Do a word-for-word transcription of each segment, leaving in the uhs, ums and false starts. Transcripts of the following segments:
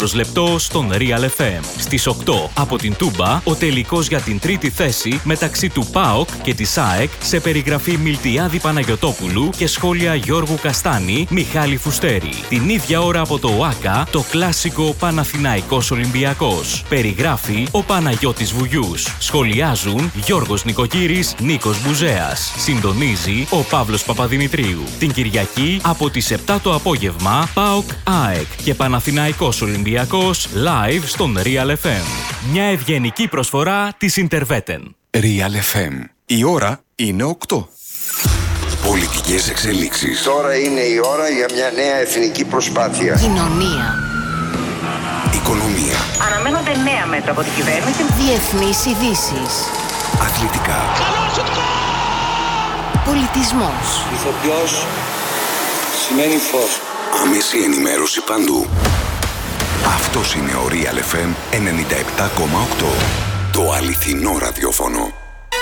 προσλεπτό στον Real εφ εμ. Στις οκτώ από την Τούμπα, ο τελικός για την τρίτη θέση μεταξύ του ΠΑΟΚ και της ΑΕΚ σε περιγραφή Μιλτιάδη Παναγιωτόπουλου και σχόλια Γιώργου Καστάνη, Μιχάλη Φουστέρη. Την ίδια ώρα από το ΟΑΚΑ, το κλάσικο Παναθηναϊκός Ολυμπιακός. Περιγράφει ο Παναγιώτης Βουγιούς. Σχολιάζουν Γιώργος Νικοκύρης, Νίκος Μπουζέας. Συντονίζει ο Παύλος Παπαδημητρίου. Την Κυριακή από τις επτά το απόγευμα, ΠΑΟΚ ΑΕΚ και Παναθηναϊκός Ολυμπιακός live στον Real εφ εμ. Μια ευγενική προσφορά της Interveten. Real εφ εμ. Η ώρα είναι οκτώ. Πολιτικές εξελίξεις. Τώρα είναι η ώρα για μια νέα εθνική προσπάθεια. Κοινωνία. Οικονομία. Αναμένονται νέα μέτρα από την κυβέρνηση. Διεθνείς ειδήσεις. Αθλητικά. Πολιτισμός. Ηθοποιός σημαίνει φως. Άμεση ενημέρωση παντού. Αυτός είναι ο Real εφ εμ ενενήντα επτά κόμμα οκτώ. Το αληθινό ραδιόφωνο.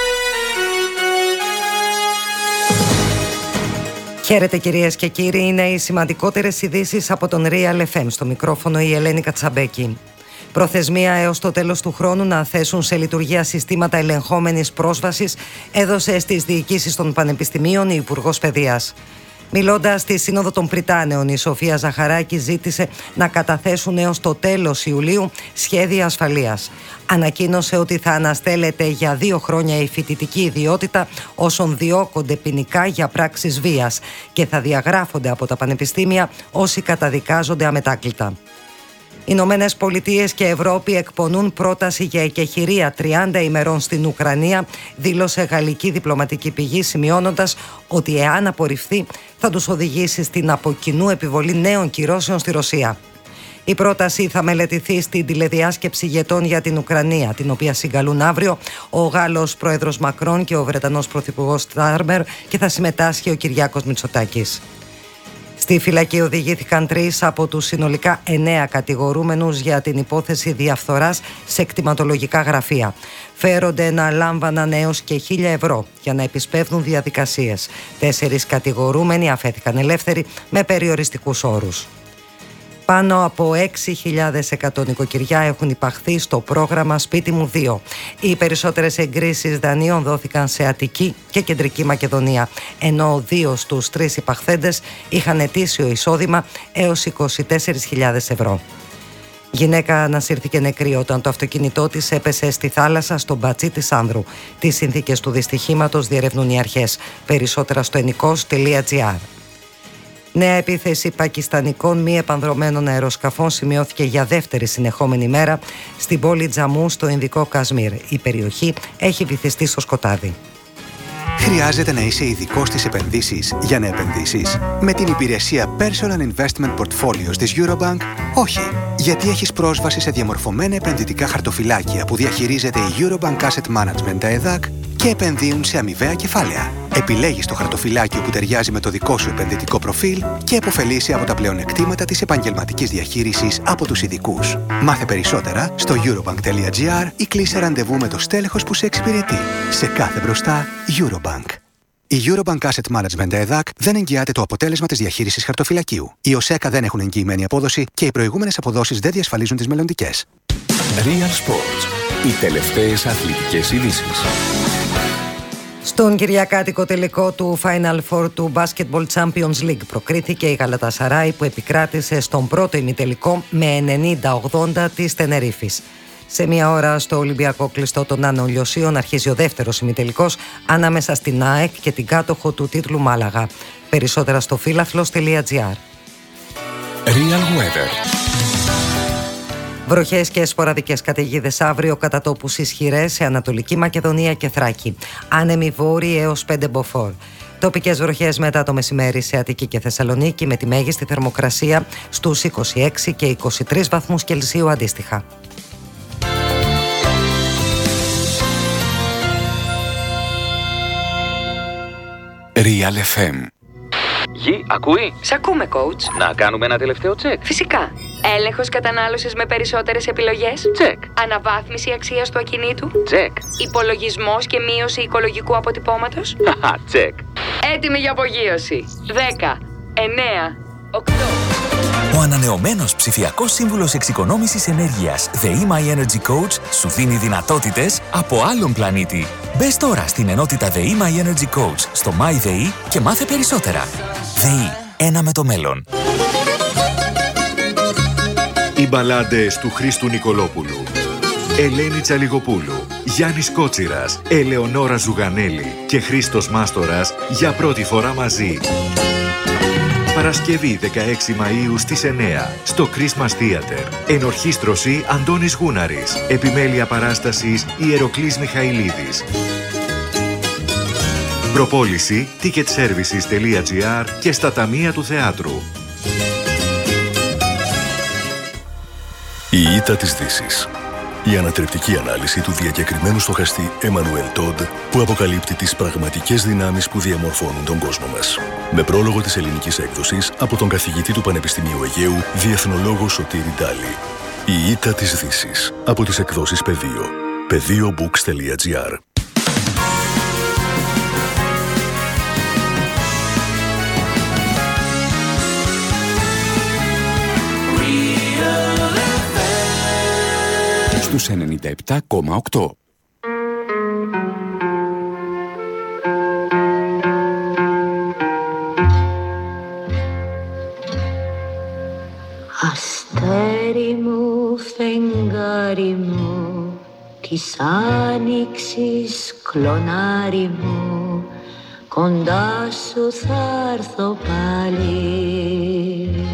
Χαίρετε κυρίες και κύριοι, είναι οι σημαντικότερες ειδήσεις από τον Real εφ εμ. Στο μικρόφωνο η Ελένη Κατσαμπέκη. Προθεσμία έως το τέλος του χρόνου να θέσουν σε λειτουργία συστήματα ελεγχόμενης πρόσβασης έδωσε στις διοικήσεις των πανεπιστημίων η Υπουργός Παιδείας. Μιλώντας στη Σύνοδο των Πριτάνεων, η Σοφία Ζαχαράκη ζήτησε να καταθέσουν έως το τέλος Ιουλίου σχέδια ασφαλείας. Ανακοίνωσε ότι θα αναστέλλεται για δύο χρόνια η φοιτητική ιδιότητα όσων διώκονται ποινικά για πράξεις βίας και θα διαγράφονται από τα πανεπιστήμια όσοι καταδικάζονται αμετάκλητα. Οι Ηνωμένες Πολιτείες και Ευρώπη εκπονούν πρόταση για εκεχηρία τριάντα ημερών στην Ουκρανία, δήλωσε γαλλική διπλωματική πηγή, σημειώνοντας ότι εάν απορριφθεί θα τους οδηγήσει στην από κοινού επιβολή νέων κυρώσεων στη Ρωσία. Η πρόταση θα μελετηθεί στην τηλεδιάσκεψη ηγετών για την Ουκρανία, την οποία συγκαλούν αύριο ο Γάλλος Πρόεδρος Μακρόν και ο Βρετανός Πρωθυπουργός Στάρμερ, και θα συμμετάσχει ο Κυριάκος Μητσοτάκης. Στη φυλακή οδηγήθηκαν τρεις από τους συνολικά εννέα κατηγορούμενους για την υπόθεση διαφθοράς σε κτηματολογικά γραφεία. Φέρονται να λάμβαναν έως και χίλια ευρώ για να επισπεύδουν διαδικασίες. Τέσσερις κατηγορούμενοι αφέθηκαν ελεύθεροι με περιοριστικούς όρους. Πάνω από έξι χιλιάδες εκατό νοικοκυριά έχουν υπαχθεί στο πρόγραμμα Σπίτι μου δύο. Οι περισσότερες εγκρίσεις δανείων δόθηκαν σε Αττική και Κεντρική Μακεδονία, ενώ δύο στους τρεις υπαχθέντες είχαν ετήσιο εισόδημα έως είκοσι τέσσερις χιλιάδες ευρώ. Γυναίκα ανασύρθηκε νεκρή όταν το αυτοκίνητό της έπεσε στη θάλασσα στο Μπατσί της Άνδρου. Τις συνθήκες του δυστυχήματος διερευνούν οι αρχές. Περισσότερα στο ενικός τελεία τζι άρ. Νέα επίθεση πακιστανικών μη επανδρωμένων αεροσκαφών σημειώθηκε για δεύτερη συνεχόμενη μέρα στην πόλη Τζαμού στο Ινδικό Κασμίρ. Η περιοχή έχει βυθιστεί στο σκοτάδι. Χρειάζεται να είσαι ειδικός στις επενδύσεις για να επενδύσεις? Με την υπηρεσία Personal Investment Portfolios της Eurobank, όχι. Γιατί έχεις πρόσβαση σε διαμορφωμένα επενδυτικά χαρτοφυλάκια που διαχειρίζεται η Eurobank Asset Management, τα ΕΔΑΚ, και επενδύουν σε αμοιβαία κεφάλαια. Επιλέγεις το χαρτοφυλάκιο που ταιριάζει με το δικό σου επενδυτικό προφίλ και επωφελείσαι από τα πλεονεκτήματα της επαγγελματικής διαχείρισης από τους ειδικούς. Μάθε περισσότερα στο eurobank τελεία τζι άρ ή κλείσε ραντεβού με το στέλεχος που σε εξυπηρετεί. Σε κάθε μπροστά, Eurobank. Η Eurobank Asset Management ΕΔΑΚ δεν εγγυάται το αποτέλεσμα της διαχείρισης χαρτοφυλακίου. Οι ΟΣΕΚΑ δεν έχουν εγγυημένη απόδοση και οι προηγούμενες αποδόσεις δεν διασφαλίζουν τις μελλοντικές. Real Sports. Οι τελευταίες αθλητικές ειδήσεις. Στον κυριακάτικο τελικό του Final Four του Basketball Champions League προκρίθηκε η Γαλατασαράι, που επικράτησε στον πρώτο ημιτελικό με ενενήντα ογδόντα της Τενερίφης. Σε μια ώρα στο Ολυμπιακό κλειστό των Άνω Λιωσίων αρχίζει ο δεύτερος ημιτελικός ανάμεσα στην ΑΕΚ και την κάτοχο του τίτλου Μάλαγα. Περισσότερα στο φίλαθλος τελεία τζι άρ. Real Weather. Βροχές και σποραδικές καταιγίδες αύριο, κατά τόπους ισχυρές σε Ανατολική Μακεδονία και Θράκη. Άνεμοι βόρειοι έως πέντε μποφόρ. Τοπικές βροχές μετά το μεσημέρι σε Αττική και Θεσσαλονίκη, με τη μέγιστη θερμοκρασία στους είκοσι έξι και είκοσι τρεις βαθμούς Κελσίου αντίστοιχα. Real εφ εμ. Γη, ακούει? Σ' ακούμε, coach. Να κάνουμε ένα τελευταίο τσεκ. Φυσικά. Έλεγχος κατανάλωσης με περισσότερες επιλογές. Τσεκ. Αναβάθμιση αξίας του ακινήτου. Τσεκ. Υπολογισμός και μείωση οικολογικού αποτυπώματος. Χαχα, τσεκ. Έτοιμη για απογείωση. δέκα, εννέα, οκτώ. Ο ανανεωμένος ψηφιακός σύμβουλος εξοικονόμησης ενέργειας The eMy Energy Coach σου δίνει δυνατότητες από άλλον πλανήτη. Μπες τώρα στην ενότητα The eMy Energy Coach στο MyDEI και μάθε περισσότερα. ΔΕΗ, ένα με το μέλλον. Οι μπαλάντες του Χρήστου Νικολόπουλου, Ελένη Τσαλιγοπούλου, Γιάννης Κότσιρας, Ελεονόρα Ζουγανέλη και Χρήστος Μάστορας για πρώτη φορά μαζί. Παρασκευή δεκαέξι Μαΐου στις εννιά στο Christmas Theater. Ενορχήστρωση Αντώνης Γούναρης. Επιμέλεια παράστασης Ιεροκλής Μιχαηλίδης. Προπόληση ticketservices.gr και στα ταμεία του θεάτρου. Η ήττα της Δύσης. Η ανατρεπτική ανάλυση του διακεκριμένου στοχαστή Εμμανουέλ Τόντ που αποκαλύπτει τις πραγματικές δυνάμεις που διαμορφώνουν τον κόσμο μας. Με πρόλογο της ελληνικής έκδοσης από τον καθηγητή του Πανεπιστημίου Αιγαίου, διεθνολόγο Σωτήρη Ντάλη. Η ήττα της Δύσης. Από τις εκδόσεις Πεδίο. πεδίομπooks.gr. Στους ενενήντα επτά κόμμα οκτώ. Αστέρι μου, φεγγάρι μου, της άνοιξης κλονάρι μου, κοντά σου θα έρθω πάλι.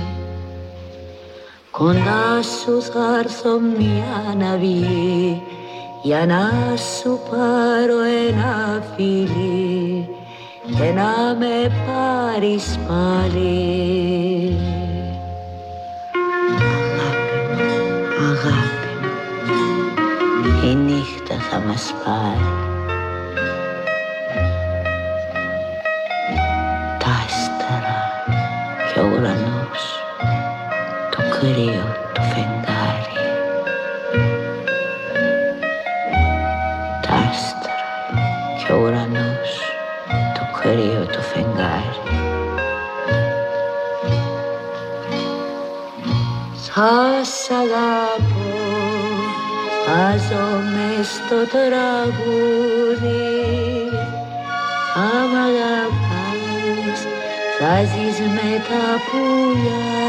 Κοντά σου θα έρθω μια να βγει, για να σου πάρω ένα φιλί και να με πάρεις πάλι. Αγάπη μου, η νύχτα θα μας πάρει. Τα άστερα και ο ουρανός, το κρύο του φεγγάρι. Τα άστερα και ο ουρανός, το κρύο του φεγγάρι. Θα σ' αγαπώ, θα ζω μες στο τραγούδι. Θα μ' αγαπάς, θα ζεις με τα πουλιά.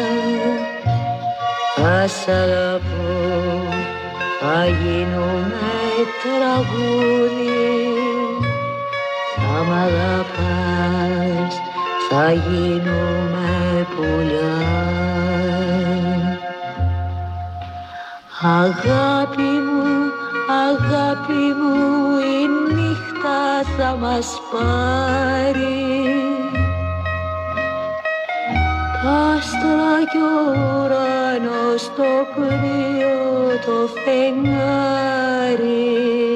Θα σ' αγαπώ, θα γίνουμε τραγούδι. Θα μ' αγαπάς, θα γίνουμε πουλιά. Αγάπη μου, αγάπη μου, η νύχτα θα μας πάρει. Τα άστρα κι ο ουρανός, το κρύο το φεγγάρι.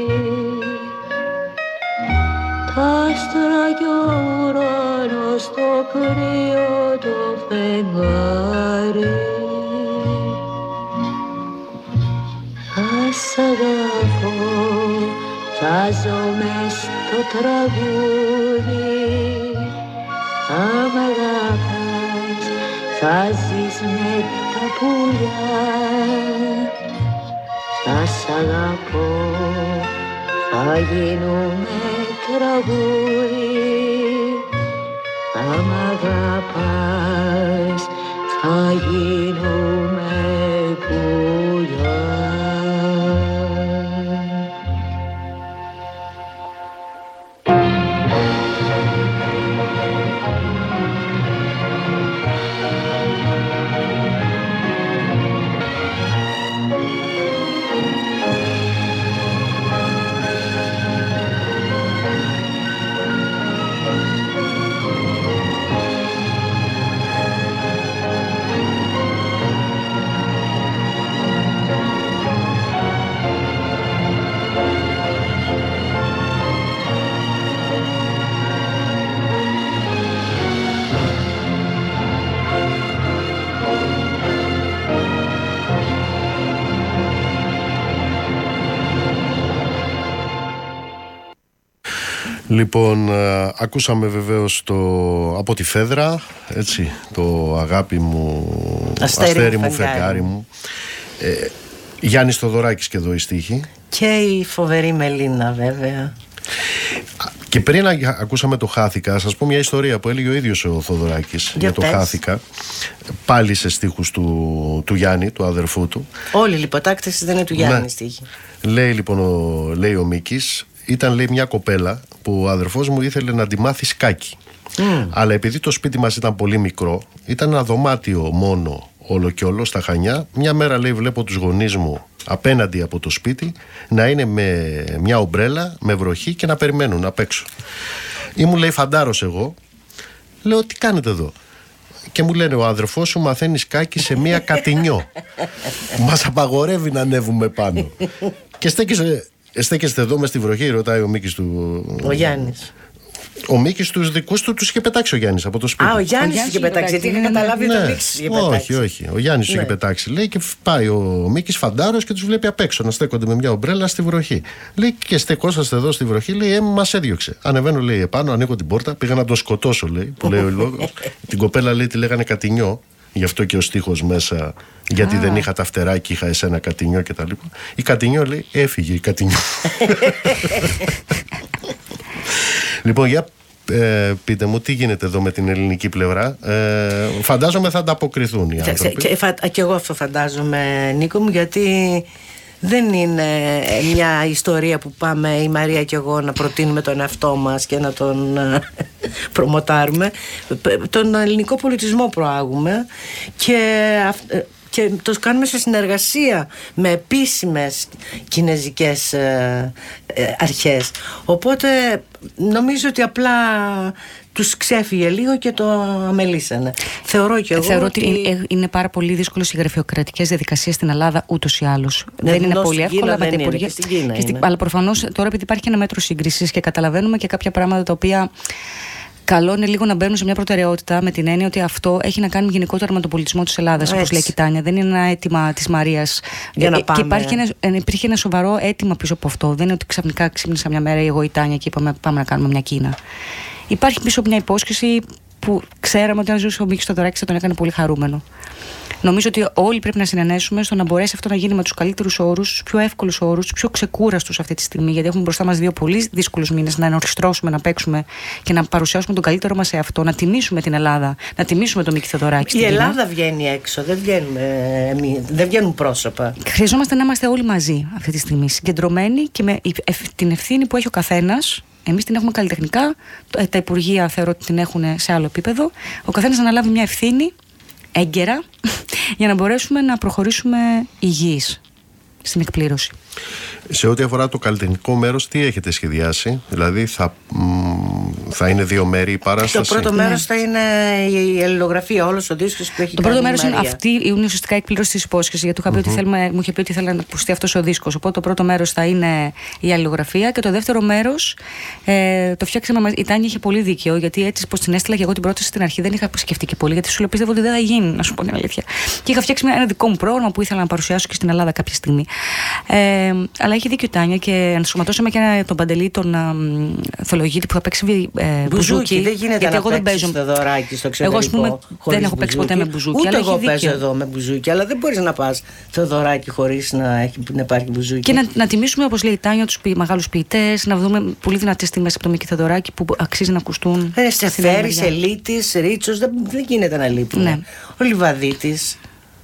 Τα άστρα κι ο ουρανός, το κρύο το φεγγάρι. Θα σ' αγαπώ, θα ζω μες στο τραγούδι. Θα μ' αγαπάς, θα ζεις με τα πουλιά. Θα σ' αγαπώ, θα γίνουμε τραγούδι. Θα μ' αγαπάς, θα γίνουμε πουλιά. Λοιπόν, α, ακούσαμε βεβαίως το από τη Φέδρα, έτσι, το αγάπη μου, αστέρι, αστέρι μου, φεγγάρι μου. Ε, Γιάννης Θοδωράκης και εδώ η στίχη. Και η φοβερή Μελίνα βέβαια. Και πριν ακούσαμε το Χάθηκα, σας πω μια ιστορία που έλεγε ο ίδιος ο Θοδωράκης για, για το πες. Χάθηκα. Πάλι σε στίχους του, του Γιάννη, του αδερφού του. Όλη η λιποτάκτηση δεν είναι του Γιάννη, ναι. Στίχη. Λέει λοιπόν ο, λέει ο Μίκης, ήταν λέει μια κοπέλα που ο αδερφός μου ήθελε να τη μάθει σκάκι. Mm. Αλλά επειδή το σπίτι μας ήταν πολύ μικρό, ήταν ένα δωμάτιο μόνο όλο και όλο στα Χανιά. Μια μέρα λέει βλέπω τους γονείς μου απέναντι από το σπίτι να είναι με μια ομπρέλα, με βροχή και να περιμένουν απ' έξω. Ή μου λέει φαντάρος εγώ. Λέω τι κάνετε εδώ? Και μου λένε ο αδερφός σου μαθαίνει σκάκι σε μια κατινιό. Μας απαγορεύει να ανέβουμε πάνω. Και στέκεσαι, στέκεστε εδώ μες στη βροχή, ρωτάει ο Μίκης του... Ο Γιάννης. Ο Μίκης τους δικούς του τους είχε πετάξει ο Γιάννης από το σπίτι. Α, ο Γιάννης τους είχε πετάξει, γιατί είχα καταλάβει ότι ο Μίκης τους είχε πετάξει. Όχι, όχι. Ο Γιάννης τους είχε πετάξει. Λέει και πάει ο Μίκης φαντάρος και τους βλέπει απ' έξω να στέκονται με μια ομπρέλα στη βροχή. Λέει και στεκόσαστε εδώ στη βροχή, λέει, ε, μας έδιωξε. Ανεβαίνω, λέει, επάνω, ανοίγω την πόρτα, πήγα να το σκοτώσω, λέει, που λέει ο λόγος. Την κοπέλα, λέει, τη λέγανε Κατινιό. Γι' αυτό και ο στίχος μέσα, γιατί ah. δεν είχα τα φτερά και είχα εσένα Κατινιό και τα λοιπά. Η Κατινιό, λέει, έφυγε η Κατινιό. Λοιπόν, για ε, πείτε μου τι γίνεται εδώ με την ελληνική πλευρά. ε, Φαντάζομαι θα ανταποκριθούν οι άνθρωποι. Και, και, και εγώ αυτό φαντάζομαι, Νίκο μου, γιατί δεν είναι μια ιστορία που πάμε η Μαρία και εγώ να προτείνουμε τον εαυτό μας και να τον προμοτάρουμε. Τον ελληνικό πολιτισμό προάγουμε και και το κάνουμε σε συνεργασία με επίσημες κινεζικές ε, ε, αρχές. Οπότε νομίζω ότι απλά τους ξέφυγε λίγο και το αμελήσανε. Θεωρώ και εγώ Θεωρώ ότι... ότι είναι πάρα πολύ δύσκολο οι γραφειοκρατικές διαδικασίες στην Ελλάδα ούτως ή άλλως. Ναι, δεν είναι πολύ εύκολα με τα υπουργεία. Αλλά προφανώς τώρα επειδή υπάρχει ένα μέτρο σύγκρισης και καταλαβαίνουμε και κάποια πράγματα τα οποία... Καλό είναι λίγο να μπαίνουν σε μια προτεραιότητα με την έννοια ότι αυτό έχει να κάνει γενικότερα με τον πολιτισμό της Ελλάδας, όπως λέει η Τάνια. Δεν είναι ένα αίτημα της Μαρίας. Για να πάμε. Και υπάρχει ένα, υπήρχε ένα σοβαρό αίτημα πίσω από αυτό. Δεν είναι ότι ξαφνικά ξύπνησα μια μέρα εγώ η Τάνια και είπαμε πάμε να κάνουμε μια Κίνα. Υπάρχει πίσω μια υπόσχεση που ξέραμε ότι αν ζούσε ο Μίκης Θοδωράκης θα τον έκανε πολύ χαρούμενο. Νομίζω ότι όλοι πρέπει να συνενέσουμε στο να μπορέσει αυτό να γίνει με τους καλύτερους όρους, τους πιο εύκολους όρους, τους πιο ξεκούραστους αυτή τη στιγμή. Γιατί έχουμε μπροστά μας δύο πολύ δύσκολους μήνες να ενορχιστρώσουμε, να παίξουμε και να παρουσιάσουμε τον καλύτερο μας εαυτό, να τιμήσουμε την Ελλάδα, να τιμήσουμε τον Μίκη Θοδωράκη. Η Ελλάδα βγαίνει έξω, δεν, βγαίνουμε, δεν βγαίνουν πρόσωπα. Χρειαζόμαστε να είμαστε όλοι μαζί αυτή τη στιγμή, συγκεντρωμένοι και με την ευθύνη που έχει ο καθένας. Εμείς την έχουμε καλλιτεχνικά, τα υπουργεία θεωρώ ότι την έχουν σε άλλο επίπεδο. Ο καθένας να αναλάβει μια ευθύνη έγκαιρα για να μπορέσουμε να προχωρήσουμε υγιείς στην εκπλήρωση. Σε ό,τι αφορά το καλλιτεχνικό μέρος, τι έχετε σχεδιάσει? Δηλαδή θα, μ, θα είναι δύο μέρη η παράσταση? Το πρώτο μέρος θα είναι η αλληλογραφία, όλος ο δίσκος που έχει το κάνει η Μαρία. Το πρώτο μέρος είναι αυτή, είναι ουσιαστικά η εκπλήρωση της υπόσχεσης, γιατί του είχα πει mm-hmm. ότι θέλουμε, μου είχε πει ότι ήθελα να ακουστεί αυτός ο δίσκος. Οπότε το πρώτο μέρος θα είναι η αλληλογραφία και το δεύτερο μέρος ε, το φτιάξαμε. Η Τάνια είχε πολύ δίκαιο, γιατί έτσι πως την έστειλα και εγώ την πρόταση στην αρχή δεν είχα σκεφτεί και πολύ, γιατί σου λέω πίστευα ότι δεν θα γίνει, να σου πω την αλήθεια. Και είχα φτιάξει ένα δικό μου πρόγραμμα που ήθελα να παρουσιάσω και στην Ελλάδα κάποια στιγμή. Ε, αλλά έχει δίκιο η Τάνια και ενσωματώσαμε και ένα, τον Παντελή, τον Θολογίτη που θα παίξει ε, μπουζούκι. Δεν γίνεται γιατί να εγώ δεν παίζω Θεοδωράκη στο εξωτερικό. Εγώ πούμε, δεν έχω παίξει ποτέ με μπουζούκι. Ούτε αλλά εγώ έχει παίζω εδώ με μπουζούκι, αλλά δεν μπορείς να πας Θεοδωράκη χωρίς να, έχει, να υπάρχει μπουζούκι. Και να, να τιμήσουμε, όπως λέει η Τάνια, τους μεγάλους ποιητές, να δούμε πολύ δυνατές τιμές από το Μίκη Θεοδωράκη που αξίζει να ακουστούν. Ε, Στεφέρης, Ελίτης, Ρίτσος, δεν, δεν γίνεται να λείπουν. Ναι. Ο Λιβαδίτης.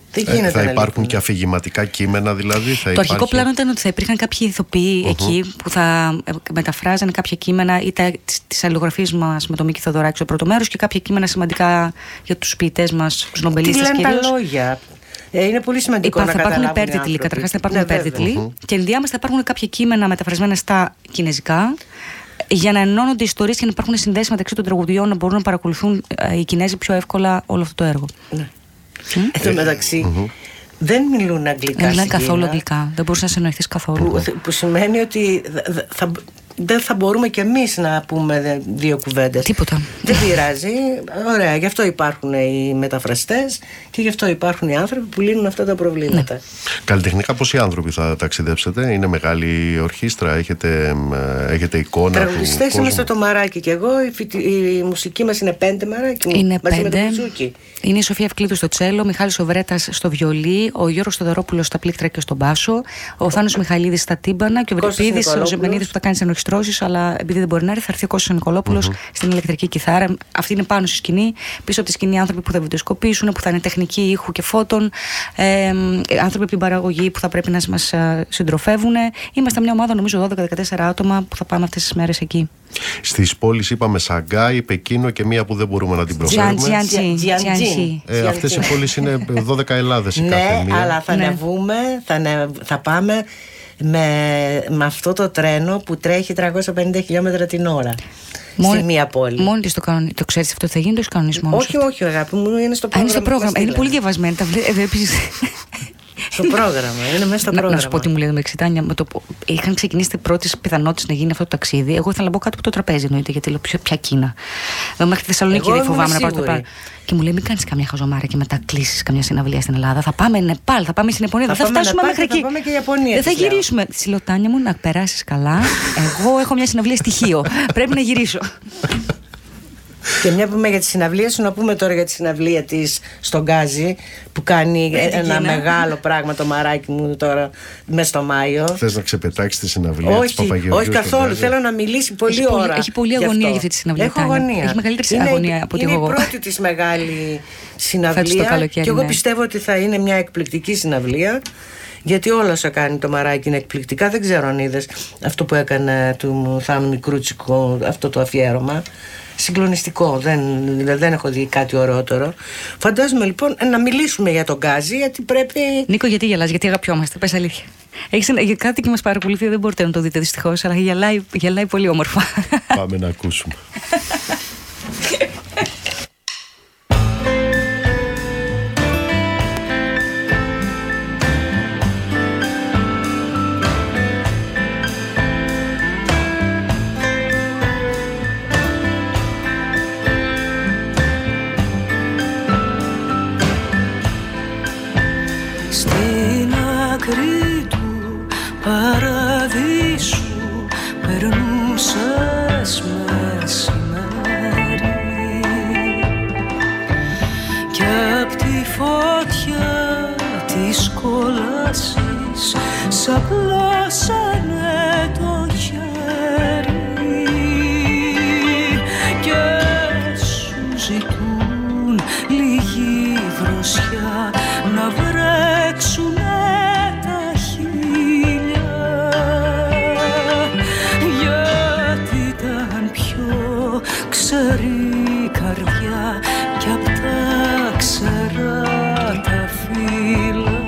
Ε, θα υπάρχουν και αφηγηματικά κείμενα, δηλαδή. Θα το υπάρχει... αρχικό πλάνο ήταν ότι θα υπήρχαν κάποιοι ηθοποιοί uh-huh. εκεί που θα μεταφράζανε κάποια κείμενα ή τις αλληλογραφίες μας με τον Μίκη Θοδωράκη στο πρώτο μέρος και κάποια κείμενα σημαντικά για τους ποιητές μας, τους νομπελίστες κυρίως. Τι λένε τα λόγια. Ε, είναι πολύ σημαντικό Υπά, να καταλάβουν. Θα υπάρχουν υπέρτιτλοι, καταρχάς θα υπάρχουν ναι, υπέρτιτλοι uh-huh. και ενδιάμεσα θα υπάρχουν κάποια κείμενα μεταφρασμένα στα κινεζικά. Για να ενώνονται ιστορίες και να υπάρχουν συνδέσεις μεταξύ των τραγουδιών, να μπορούν να παρακολουθούν ε, οι Κινέζοι πιο εύκολα όλο αυτό το έργο. Ναι. Εν τω μεταξύ, mm-hmm. δεν μιλούν αγγλικά. Δεν μιλάνε καθόλου αγγλικά. Δεν μπορείς να συνεννοηθείς καθόλου. Που, που σημαίνει ότι θα, δεν θα μπορούμε κι εμείς να πούμε δύο κουβέντες. Τίποτα. Δεν πειράζει. Ωραία, γι' αυτό υπάρχουν οι μεταφραστές και γι' αυτό υπάρχουν οι άνθρωποι που λύνουν αυτά τα προβλήματα. Ναι. Καλλιτεχνικά πόσοι άνθρωποι θα ταξιδέψετε? Είναι μεγάλη ορχήστρα, έχετε, έχετε εικόνα? Τραγουδιστές είμαστε το Μαράκι και εγώ. Η, η μουσική μας είναι πέντε, Μαράκι μου, είναι μαζί πέντε. Με το Μπουζούκι. Είναι η Σοφία Ευκλήδου στο τσέλο, ο Μιχάλης Οβρέτας στο βιολί, ο Γιώργος Στοδωρόπουλος στα πλήκτρα και στον μπάσο, ο Θάνος Μιχαηλίδης στα τύμπανα και ο Βρυπίδης, ο Ζεμπενίδης που θα κάνει τις ενορχιστρώσεις, αλλά επειδή δεν μπορεί να έρθει, θα έρθει ο Κώστας Νικολόπουλος mm-hmm. στην ηλεκτρική κιθάρα. Αυτή είναι πάνω στη σκηνή. Πίσω από τη σκηνή άνθρωποι που θα βιντεοσκοπήσουν, που θα είναι τεχνικοί ήχου και φώτων, ε, άνθρωποι από την παραγωγή που θα πρέπει να μας συντροφεύουν. Είμαστε μια ομάδα, νομίζω, δώδεκα με δεκατέσσερα άτομα που θα πάμε αυτές τις μέρες εκεί. Στις πόλεις είπαμε Σαγκάη, Πεκίνο και μία που δεν μπορούμε να την προφέρουμε. Ε, αυτές οι πόλεις είναι δώδεκα Ελλάδες η κάθε μία. Ναι, αλλά θα ανεβούμε, θα, ανε, θα πάμε με, με αυτό το τρένο που τρέχει τριακόσια πενήντα χιλιόμετρα την ώρα. Μόνη, στη μία πόλη. Μόνη της το, κανονι... το ξέρεις αυτό, θα γίνει το κανονισμό? Όχι, όχι, αγάπη μου, είναι στο πρόγραμμα. Α, είναι στο πρόγραμμα. Είναι πολύ διαβασμένη. Τα βλέπεις. Στο πρόγραμμα, είναι μέσα στο πρόγραμμα. Να, να σου πω τι μου λέει με Εξιτάνια. Με το, είχαν ξεκινήσει τις πρώτες πιθανότητες να γίνει αυτό το ταξίδι. Εγώ ήθελα να μπω κάτω από το τραπέζι, εννοείται, γιατί λέω ποια Κίνα. Εγώ μέχρι τη Θεσσαλονίκη δεν φοβάμαι να πάρω το πράγμα. Και μου λέει: μην κάνεις καμιά χαζομάρα και μετά κλείσεις καμιά συναυλία στην Ελλάδα. Θα πάμε Νεπάλ, θα πάμε στην Ιαπωνία. Δεν θα, θα φτάσουμε μέχρι εκεί. Θα πάμε και Ιαπωνία. Δεν θα γυρίσουμε. Τη λέω: Τάνια μου, να περάσεις καλά. Εγώ έχω μια συναυλία στοιχείο. Πρέπει να γυρίσω. Και μια που είμαι για τη συναυλία σου, να πούμε τώρα για τη συναυλία της στον Γκάζι που κάνει ε, ένα Κίνα. Μεγάλο πράγμα το Μαράκι μου τώρα μέσα στο Μάιο. Θες να ξεπετάξεις τη συναυλία της Παπαγεωργίου? Όχι καθόλου, θέλω να μιλήσει πολλή έχει ώρα. Πολύ, έχει πολλή αγωνία για αυτή τη συναυλία. Έχω αγωνία. Έχει μεγαλύτερη είναι, αγωνία από ό,τι είναι εγώ. Είναι η πρώτη της μεγάλη συναυλία και εγώ ναι. πιστεύω ότι θα είναι μια εκπληκτική συναυλία. Γιατί όλα όσα κάνει το Μαράκι είναι εκπληκτικά. Δεν ξέρω αν είδες αυτό που έκανε του Θάνου Μικρούτσικο, αυτό το αφιέρωμα. Συγκλονιστικό, δεν, δεν έχω δει κάτι ωραιότερο. Φαντάζομαι λοιπόν να μιλήσουμε για τον Γκάζι, γιατί πρέπει. Νίκο, γιατί γελάς, γιατί αγαπιόμαστε, πες αλήθεια. Έχεις ένα, κάτι και μας παρακολουθεί, δεν μπορείτε να το δείτε δυστυχώς, αλλά γελάει, γελάει πολύ όμορφα. Πάμε να ακούσουμε. Παραδείσου περνούσες μεσημέρι κι απ' τη φωτιά της κόλασης σ' απλώσανε το χέρι και σου ζητούν λίγη δροσιά να βρέξουνε ξέρει καρδιά κι απ' τα ξερά τα φύλλα.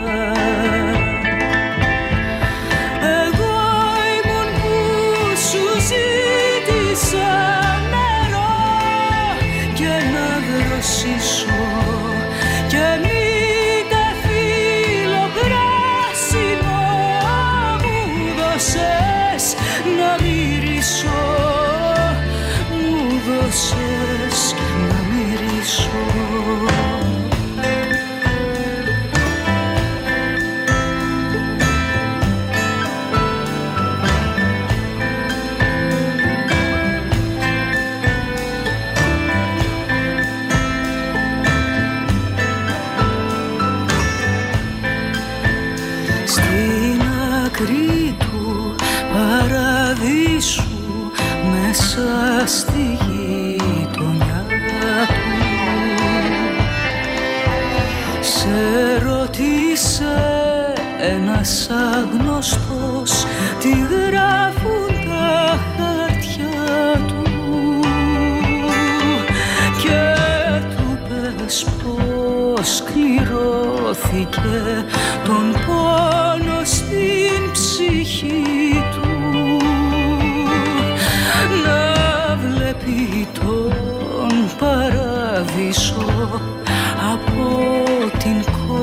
Εγώ ήμουν που σου ζήτησα νερό και να δροσίσω και μήτε φύλλο πράσινο μου δώσες να μυρίσω. Δώσες να μυρίσω. Στην άκρη του παραδείσου μέσα στη γειτονιά του σε ρώτησε ένας άγνωστος τι γράφουν τα χαρτιά του και του πες πως σκληρώθηκε τον πόνο στην ψυχή του να βλέπει τον παράδεισο από την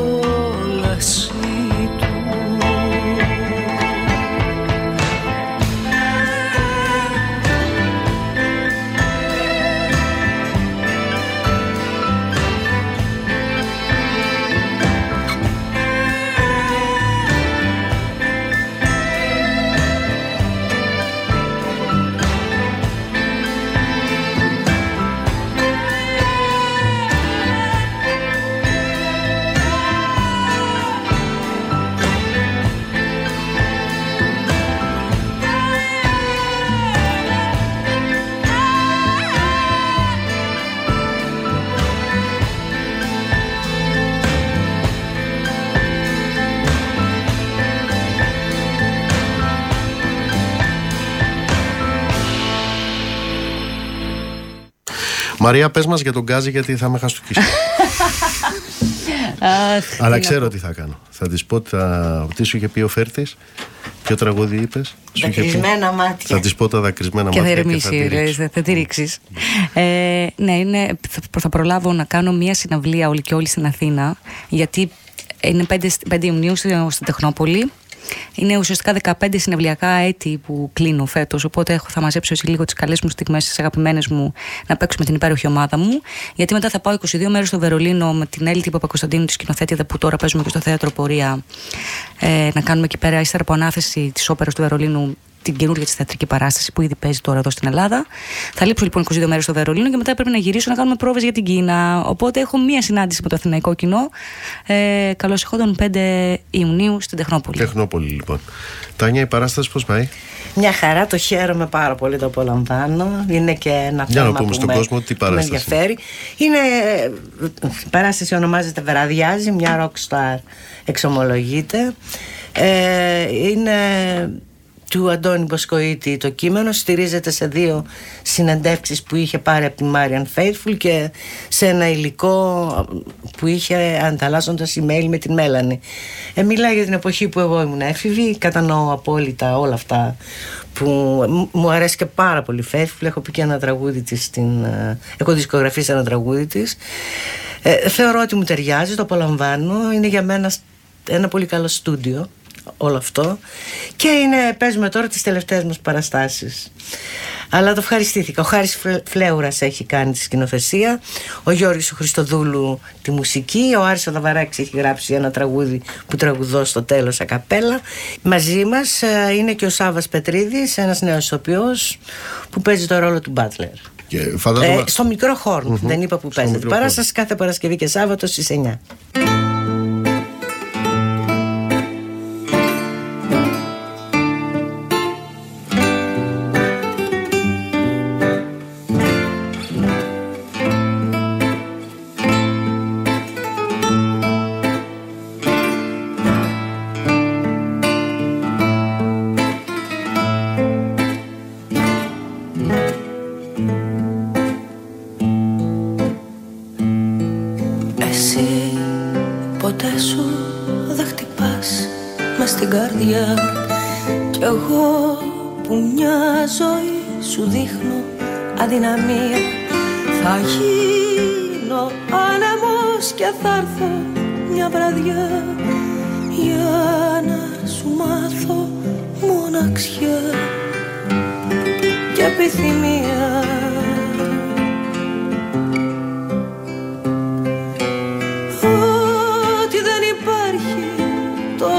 κόλαση του. Μαρία, πες μας για τον Γκάζι, γιατί θα με χαστούκίσει. Αλλά ξέρω τι θα κάνω. Θα της πω τα... τι σου είχε πει ο Φέρτης, ποιο τραγούδι είπες. Δακρυσμένα μάτια. Θα της πω τα δακρυσμένα και μάτια. Θα ηρεμήσει, και θα τη ρίξω. θα τη ρίξεις. ε, ναι, είναι, θα, θα προλάβω να κάνω μια συναυλία όλη και όλη στην Αθήνα, γιατί είναι πέντε Ιουνίου στην Τεχνόπολη. Είναι ουσιαστικά δεκαπέντε συναυλιακά έτη που κλείνω φέτος. Οπότε έχω, θα μαζέψω έτσι λίγο τις καλές μου στιγμές, τις αγαπημένες μου, να παίξουμε την υπέροχη ομάδα μου. Γιατί μετά θα πάω είκοσι δύο μέρες στο Βερολίνο με την Έλλη Παπακοσταντίνου, τη σκηνοθέτηδα, που τώρα παίζουμε και στο θέατρο Πορεία. Ε, να κάνουμε εκεί πέρα, ύστερα από ανάθεση της όπερας του Βερολίνου, την καινούργια της θεατρική παράσταση που ήδη παίζει τώρα εδώ στην Ελλάδα. Θα λείψω λοιπόν είκοσι δύο μέρες στο Βερολίνο και μετά πρέπει να γυρίσω να κάνουμε πρόβες για την Κίνα. Οπότε έχω μία συνάντηση με το αθηναϊκό κοινό. Ε, καλώς εχόντων πέντε Ιουνίου στην Τεχνόπολη. Τεχνόπολη λοιπόν. Τάνια, η παράσταση πώς πάει? Μια χαρά, το χαίρομαι πάρα πολύ, το απολαμβάνω. Είναι και ένα για θέμα να πούμε που στον με, κόσμο τι παράσταση με ενδιαφέρει. Είναι, η παράσταση ονομάζεται Βεραδιάζει, μια rockstar εξομολογείται. Ε, είναι του Αντώνη Μποσκοίτη το κείμενο, στηρίζεται σε δύο συνεντεύξεις που είχε πάρει από τη Marian Faithfull και σε ένα υλικό που είχε ανταλλάσσοντας email με την Μέλανη. Ε, μιλάει για την εποχή που εγώ ήμουν έφηβη, κατανοώ απόλυτα όλα αυτά που μου αρέσει και πάρα πολύ Faithfull. Έχω πει και ένα τραγούδι της στην, έχω δισκογραφήσει ένα τραγούδι της. Ε, θεωρώ ότι μου ταιριάζει, το απολαμβάνω, είναι για μένα ένα πολύ καλό στούντιο όλο αυτό και είναι, παίζουμε τώρα τις τελευταίες μας παραστάσεις, αλλά το ευχαριστήθηκα. Ο Χάρης Φλέουρας έχει κάνει τη σκηνοθεσία, ο Γιώργης ο Χριστοδούλου τη μουσική, ο Άρης ο Δαβαράκης έχει γράψει ένα τραγούδι που τραγουδώ στο τέλος ακαπέλα. Μαζί μας είναι και ο Σάββας Πετρίδης, ένας νέος ηθοποιός που παίζει το ρόλο του Μπάτλερ. Και φαντάζομαι... ε, στο μικρό χόρν, mm-hmm. δεν είπα που παίζεται. Παράσταση κάθε Παρασκευή και Σάββατο στις εννιά. Κι εγώ που μια ζωή σου δείχνω αδυναμία, θα γίνω άνεμος και θα έρθω μια βραδιά για να σου μάθω μοναξιά και επιθυμία. Ότι δεν υπάρχει το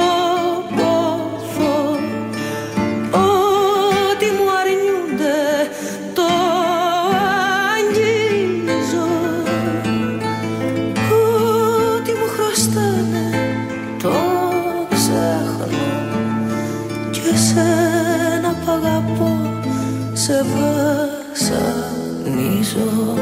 σε βασανίζω.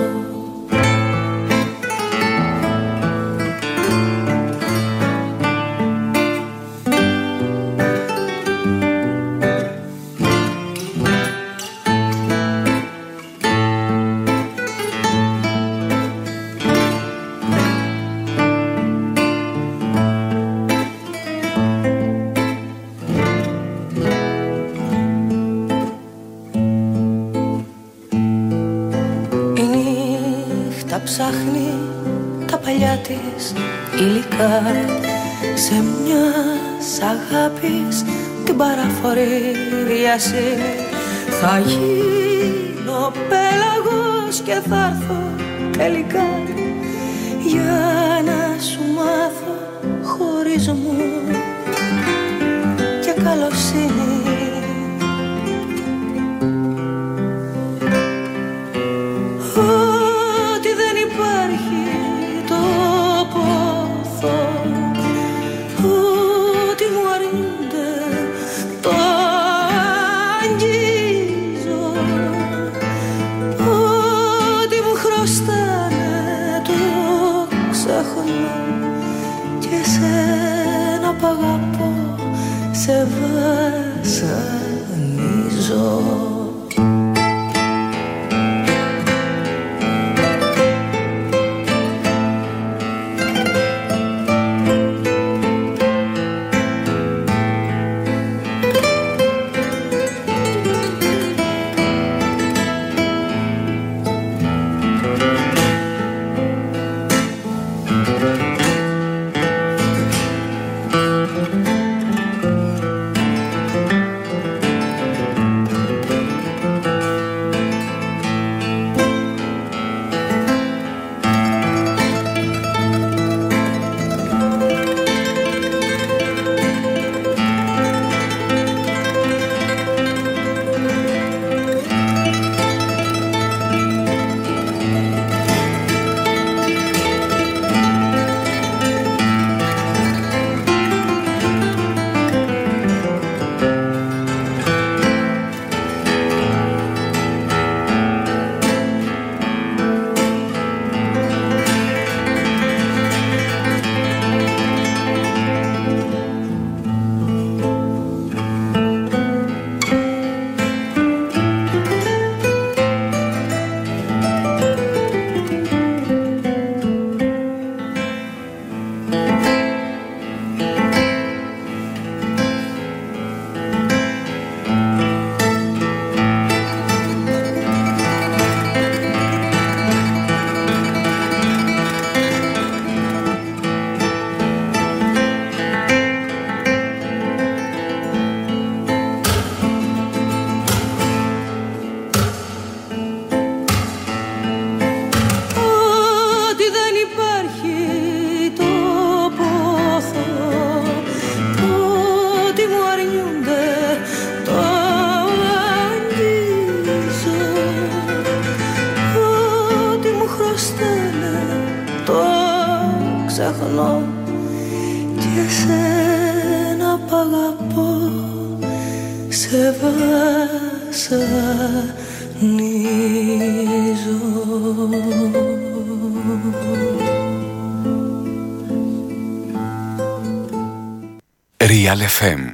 Ψάχνει τα παλιά της υλικά σε μιας αγάπης την παραφορή βιασύνη. Θα γίνω πέλαγος και θα έρθω τελικά για να σου μάθω χωρισμό και καλοσύνη. Σε βασανίζω. αγαπώ, σε βασανίζω. Real εφ εμ.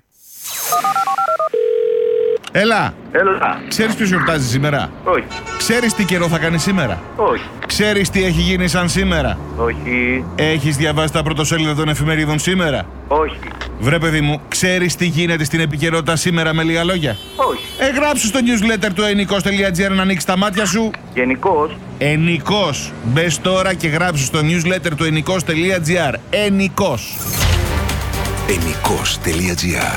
Έλα. Έλα. Ξέρεις ποιος γιορτάζει σήμερα? Όχι. Ξέρεις τι καιρό θα κάνει σήμερα? Όχι. Ξέρεις τι έχει γίνει σαν σήμερα? Όχι. Έχεις διαβάσει τα πρωτοσέλιδα των εφημερίδων σήμερα? Όχι. Βρε παιδί μου, ξέρεις τι γίνεται στην επικαιρότητα σήμερα με λίγα λόγια? Όχι. Ε, γράψου στο newsletter του ενικός τελεία τζι άρ να ανοίξει τα μάτια σου. Γενικός. Ενικός. Μπες τώρα και γράψου στο newsletter του ενικός τελεία τζι άρ. Ενικός. ενικός τελεία τζι άρ.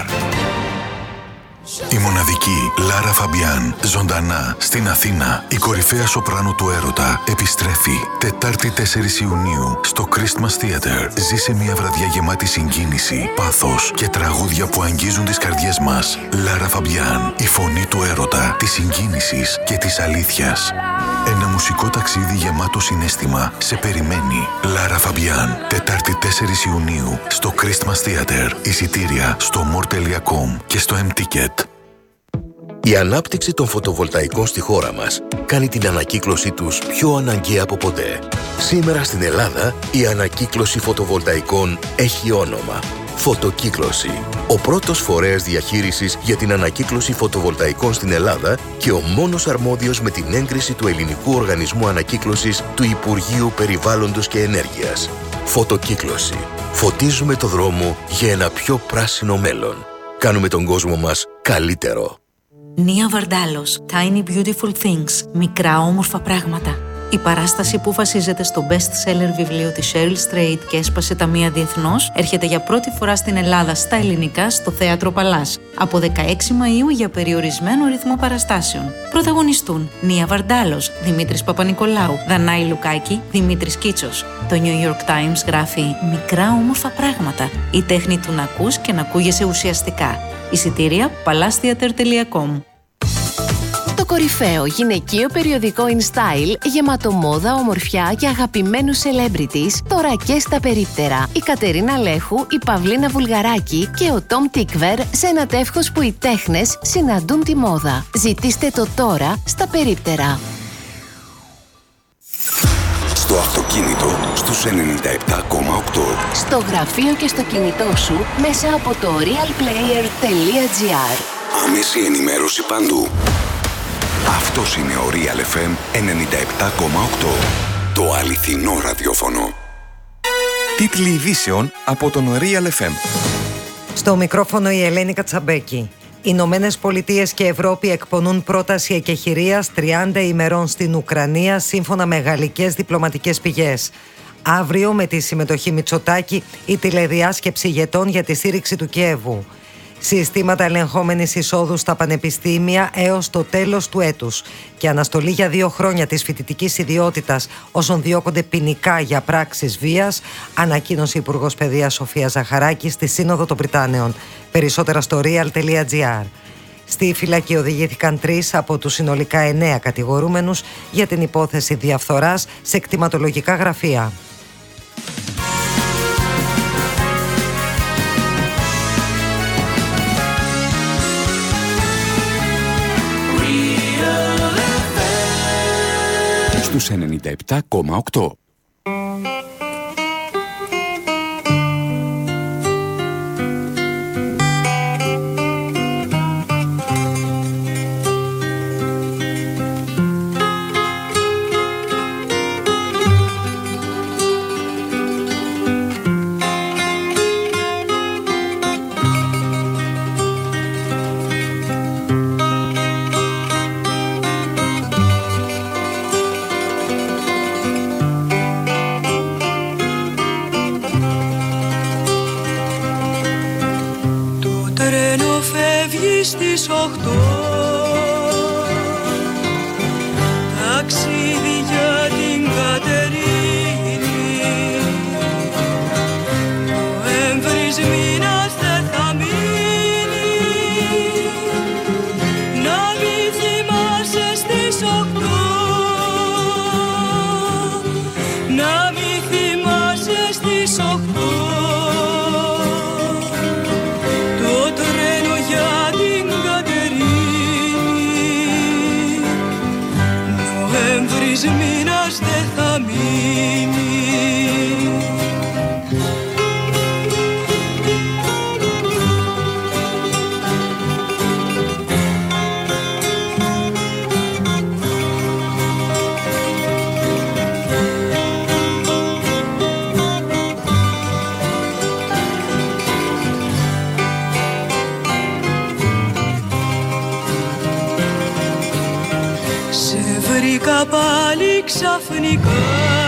Η μοναδική Λάρα Φαμπιάν, ζωντανά στην Αθήνα, η κορυφαία σοπράνο του έρωτα, επιστρέφει Τετάρτη τέσσερις Ιουνίου στο Christmas Theater. Ζήσε μια βραδιά γεμάτη συγκίνηση, πάθος και τραγούδια που αγγίζουν τις καρδιές μας. Λάρα Φαμπιάν, η φωνή του έρωτα, της συγκίνησης και της αλήθειας. Ένα μουσικό ταξίδι γεμάτο συναίσθημα σε περιμένει. Λάρα Φαμπιάν, Τετάρτη τέσσερις Ιουνίου στο Christmas Theater. Εισιτήρια στο more τελεία com και στο M-Ticket. Η ανάπτυξη των φωτοβολταϊκών στη χώρα μας κάνει την ανακύκλωσή τους πιο αναγκαία από ποτέ. Σήμερα στην Ελλάδα η ανακύκλωση φωτοβολταϊκών έχει όνομα. Φωτοκύκλωση. Ο πρώτος φορέας διαχείρισης για την ανακύκλωση φωτοβολταϊκών στην Ελλάδα και ο μόνος αρμόδιος με την έγκριση του Ελληνικού Οργανισμού Ανακύκλωσης του Υπουργείου Περιβάλλοντος και Ενέργειας. Φωτοκύκλωση. Φωτίζουμε το δρόμο για ένα πιο πράσινο μέλλον. Κάνουμε τον κόσμο μας καλύτερο. Νία Βαρντάλος. Tiny Beautiful Things. Μικρά όμορφα πράγματα. Η παράσταση που βασίζεται στο best-seller βιβλίο της Cheryl Strayed και έσπασε ταμεία διεθνώς έρχεται για πρώτη φορά στην Ελλάδα στα ελληνικά στο Θέατρο Παλάς από δεκαέξι Μαΐου για περιορισμένο ρυθμό παραστάσεων. Πρωταγωνιστούν Νία Βαρντάλος, Δημήτρης Παπανικολάου, Δανάη Λουκάκη, Δημήτρης Κίτσος. Το New York Times γράφει «Μικρά όμορφα πράγματα. Η τέχνη του να ακούς και να ακούγεσαι ουσιαστικά». Εισιτήρια παλάσθιατερ τελεία com. Το κορυφαίο γυναικείο περιοδικό InStyle γεμάτο μόδα, ομορφιά και αγαπημένους celebrities τώρα και στα περίπτερα. Η Κατερίνα Λέχου, η Παυλίνα Βουλγαράκη και ο Τόμ Τίκβερ σε ένα τεύχος που οι τέχνες συναντούν τη μόδα. Ζητήστε το τώρα στα περίπτερα. Στο αυτοκίνητο στους ενενήντα επτά κόμμα οκτώ. Στο γραφείο και στο κινητό σου μέσα από το realplayer τελεία τζι άρ. Άμεση ενημέρωση παντού. Αυτός είναι ο Real εφ εμ ενενήντα επτά κόμμα οκτώ. Το αληθινό ραδιόφωνο. Τίτλοι ειδήσεων από τον Real εφ εμ. Στο μικρόφωνο η Ελένη Κατσαμπέκη. Οι Ηνωμένες Πολιτείες και Ευρώπη εκπονούν πρόταση εκεχηρίας τριάντα ημερών στην Ουκρανία σύμφωνα με γαλλικές διπλωματικές πηγές. Αύριο με τη συμμετοχή Μητσοτάκη η τηλεδιάσκεψη ηγετών για τη στήριξη του Κιέβου. Συστήματα ελεγχόμενης εισόδου στα πανεπιστήμια έως το τέλος του έτους και αναστολή για δύο χρόνια της φοιτητικής ιδιότητας όσων διώκονται ποινικά για πράξεις βίας, ανακοίνωσε η Υπουργός Παιδείας Σοφία Ζαχαράκη στη Σύνοδο των Πριτάνεων. Περισσότερα στο real τελεία τζι άρ. Στη φυλακή οδηγήθηκαν τρεις από τους συνολικά εννέα κατηγορούμενους για την υπόθεση διαφθοράς σε κτηματολογικά γραφεία. Στους ενενήντα επτά κόμμα οκτώ. Στις οχτώ ταξίδι για την Κατερίνη. Νοέμβρης μήνας δεν θα μείνει. Να μη θυμάσαι στις οχτώ. Να μη θυμάσαι στις οχτώ. Το βρήκα πάλι ξαφνικά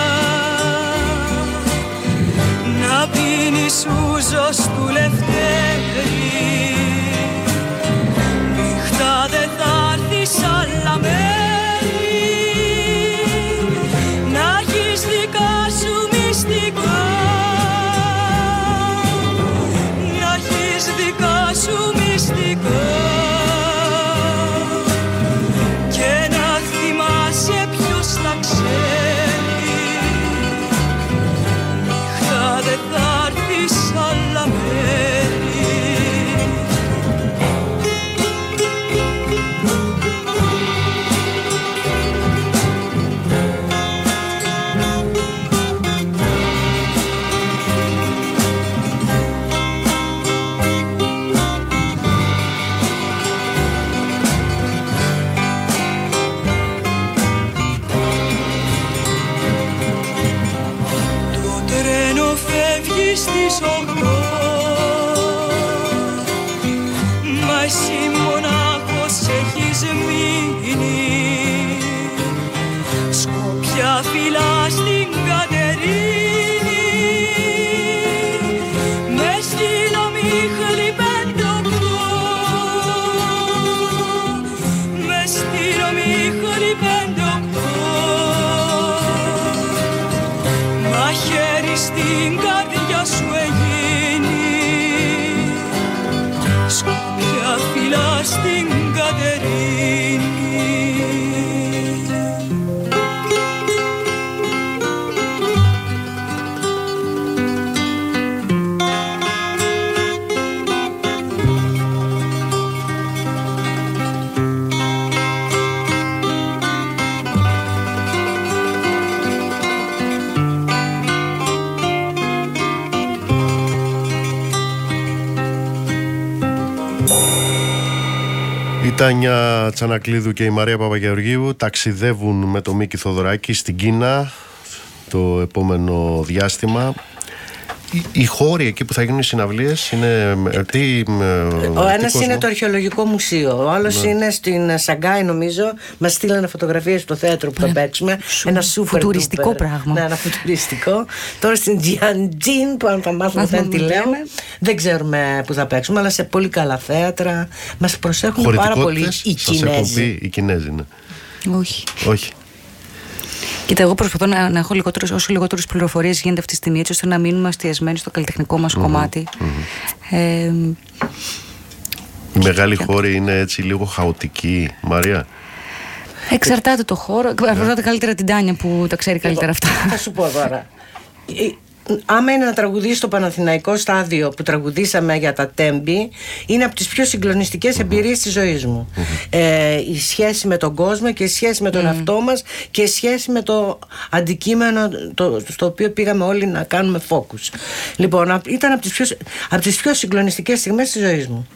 να πίνεις ούζο του Λευτέρη. Νύχτα δεν θα έρθεις άλλα μέρη, να έχεις δικά σου μυστικά, να έχεις δικά σου μυστικά και να θυμάσαι ποιος τα ξέρει. Νύχτα δεν θα έρθεις άλλα μέρη. Στις οκτώ, μα εσύ μονάχος έχεις μείνει. Σκοπιά φυλά στην Κατερίνη, μες στην ομίχλη πέντε οκτώ, μες στην ομίχλη πέντε οκτώ, μαχαίρι στην καρδιά σου εγίνει. Σκοπιά φυλά στην Κατερίνη. Η Τάνια Τσανακλίδου και η Μαρία Παπαγεωργίου ταξιδεύουν με το Μίκη Θοδωράκη στην Κίνα το επόμενο διάστημα. Οι, οι χώροι εκεί που θα γίνουν οι συναυλίες είναι τι, ο ένας είναι το Αρχαιολογικό Μουσείο, ο άλλος ναι. είναι στην Σαγκάη νομίζω. Μας στείλανε φωτογραφίες στο θέατρο που θα παίξουμε. Σου, ένα σούπερ φουτουριστικό πράγμα. Ναι, ένα φουτουριστικό. Τώρα στην Τζιαντζίν που αν θα μάθουμε δεν τη λέμε, δεν ξέρουμε που θα παίξουμε, αλλά σε πολύ καλά θέατρα. Μας προσέχουν πάρα πολύ οι Κινέζοι. Σας έχω πει οι Κινέζοι, ναι. Όχι. Όχι. Κοίτα, εγώ προσπαθώ να, να έχω λιγότερες, όσο λιγότερες πληροφορίες γίνεται αυτή τη στιγμή, έτσι ώστε να μείνουμε αστιασμένοι στο καλλιτεχνικό μας mm-hmm. κομμάτι. Mm-hmm. Ε, η μεγάλη και... χώρη είναι έτσι λίγο χαοτική, Μαρία. Εξαρτάται το χώρο. Εξαρτάται καλύτερα την Τάνια που τα ξέρει καλύτερα αυτά. Θα σου πω τώρα. Άμα είναι να τραγουδήσει στο Παναθηναϊκό στάδιο που τραγουδήσαμε για τα Τέμπη, είναι από τις πιο συγκλονιστικές mm-hmm. εμπειρίες της ζωής μου. Mm-hmm. Ε, η σχέση με τον κόσμο και η σχέση με τον mm. εαυτό μας και η σχέση με το αντικείμενο το, στο οποίο πήγαμε όλοι να κάνουμε focus. Λοιπόν, ήταν από τις πιο, από τις πιο συγκλονιστικές στιγμές της ζωής μου.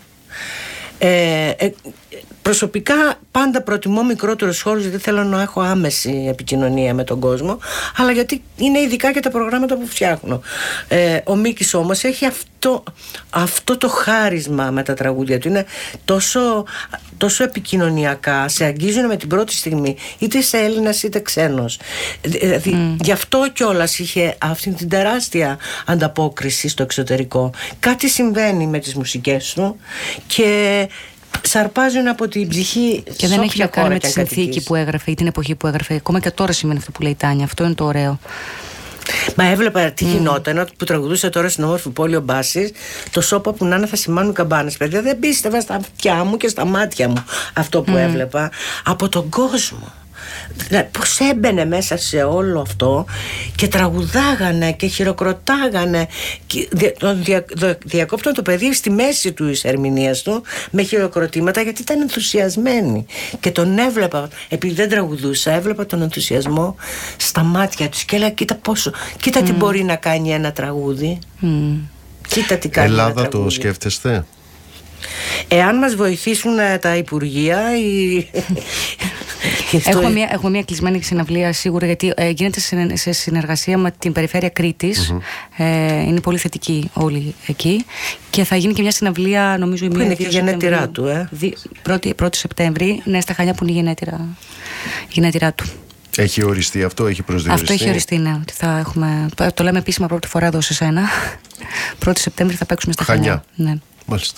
Ε, ε, προσωπικά πάντα προτιμώ μικρότερους χώρους, γιατί θέλω να έχω άμεση επικοινωνία με τον κόσμο, αλλά γιατί είναι ειδικά και τα προγράμματα που φτιάχνω. Ε, ο Μίκης όμως έχει αυτό, αυτό το χάρισμα με τα τραγούδια του. Είναι τόσο, τόσο επικοινωνιακά, σε αγγίζουν με την πρώτη στιγμή, είτε είσαι Έλληνας είτε ξένος. Δηλαδή, mm. γι' αυτό κιόλας είχε αυτή την τεράστια ανταπόκριση στο εξωτερικό. Κάτι συμβαίνει με τις μουσικές του και σαρπάζουν από την ψυχή. Και δεν έχει να κάνει με τη συνθήκη που έγραφε ή την εποχή που έγραφε. Ακόμα και τώρα σημαίνει αυτό που λέει η Τάνια. Αυτό είναι το ωραίο. Μα έβλεπα τι mm. γινόταν που τραγουδούσε τώρα στην όμορφη πόλη ο Μπάσης. Το σώπα που να είναι θα σημάνουν καμπάνες. Παιδιά, δεν πίστευα στα αυτιά μου και στα μάτια μου αυτό που mm. έβλεπα από τον κόσμο. Πώς έμπαινε μέσα σε όλο αυτό και τραγουδάγανε και χειροκροτάγανε και δια, δια, διακόπτουν το παιδί στη μέση του της ερμηνείας του με χειροκροτήματα, γιατί ήταν ενθουσιασμένοι και τον έβλεπα, επειδή δεν τραγουδούσα, έβλεπα τον ενθουσιασμό στα μάτια τους και έλεγα κοίτα πόσο, κοίτα mm. τι μπορεί να κάνει ένα τραγούδι. mm. Κοίτα τι κάνει. Ελλάδα ένα τραγούδι. Το σκέφτεστε? Εάν μας βοηθήσουν τα Υπουργεία ή... Έχουμε μια, έχουμε μια κλεισμένη συναυλία σίγουρα, γιατί ε, γίνεται σε, σε συνεργασία με την Περιφέρεια Κρήτης. Mm-hmm. ε, είναι πολύ θετικοί όλοι εκεί. Και θα γίνει και μια συναυλία, νομίζω, η μία. Που είναι και η γενέτειρά του, ε. πρώτη Σεπτέμβρη, ναι, στα Χανιά που είναι η γενέτειρα, η γενέτειρά του. Έχει οριστεί αυτό, έχει προσδιοριστεί? Αυτό έχει οριστεί, ναι. Ότι θα έχουμε, το λέμε επίσημα πρώτη φορά εδώ σε σένα. πρώτη Σεπτέμβρη θα παίξουμε στα Χανιά. Χανιά. Ναι. Μάλιστα.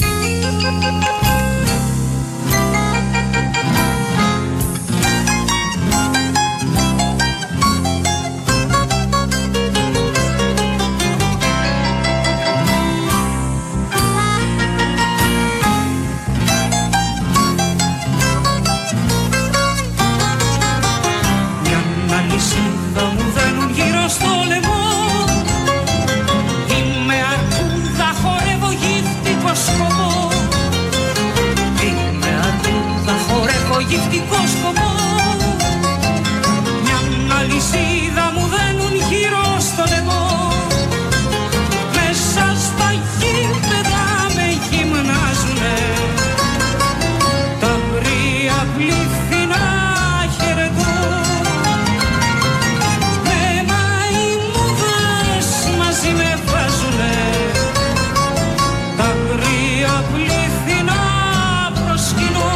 Γυφτικό σκοπό, μια αλυσίδα μου δένουν γύρω στο λαιμό. Μέσα στα γήπεδα με γυμνάζουνε, τα βρία πληθυνά χαιρετώ. Με μαϊμούδες μαζί με βάζουνε, τα βρία πληθυνά προσκυνώ.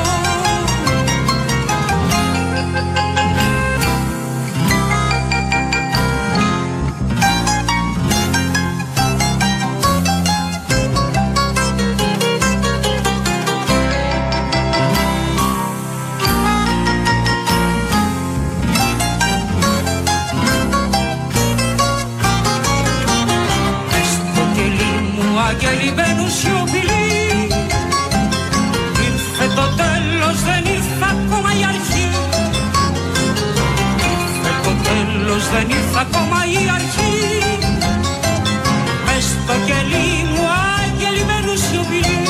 Άγγελοι μπαίνουν σιωπηλοί, ήρθε το τέλος, δεν ήρθε ακόμα η αρχή. Ήρθε το τέλος, δεν ήρθε ακόμα η αρχή. Μες στο κελί μου άγγελοι μπαίνουν σιωπηλοί,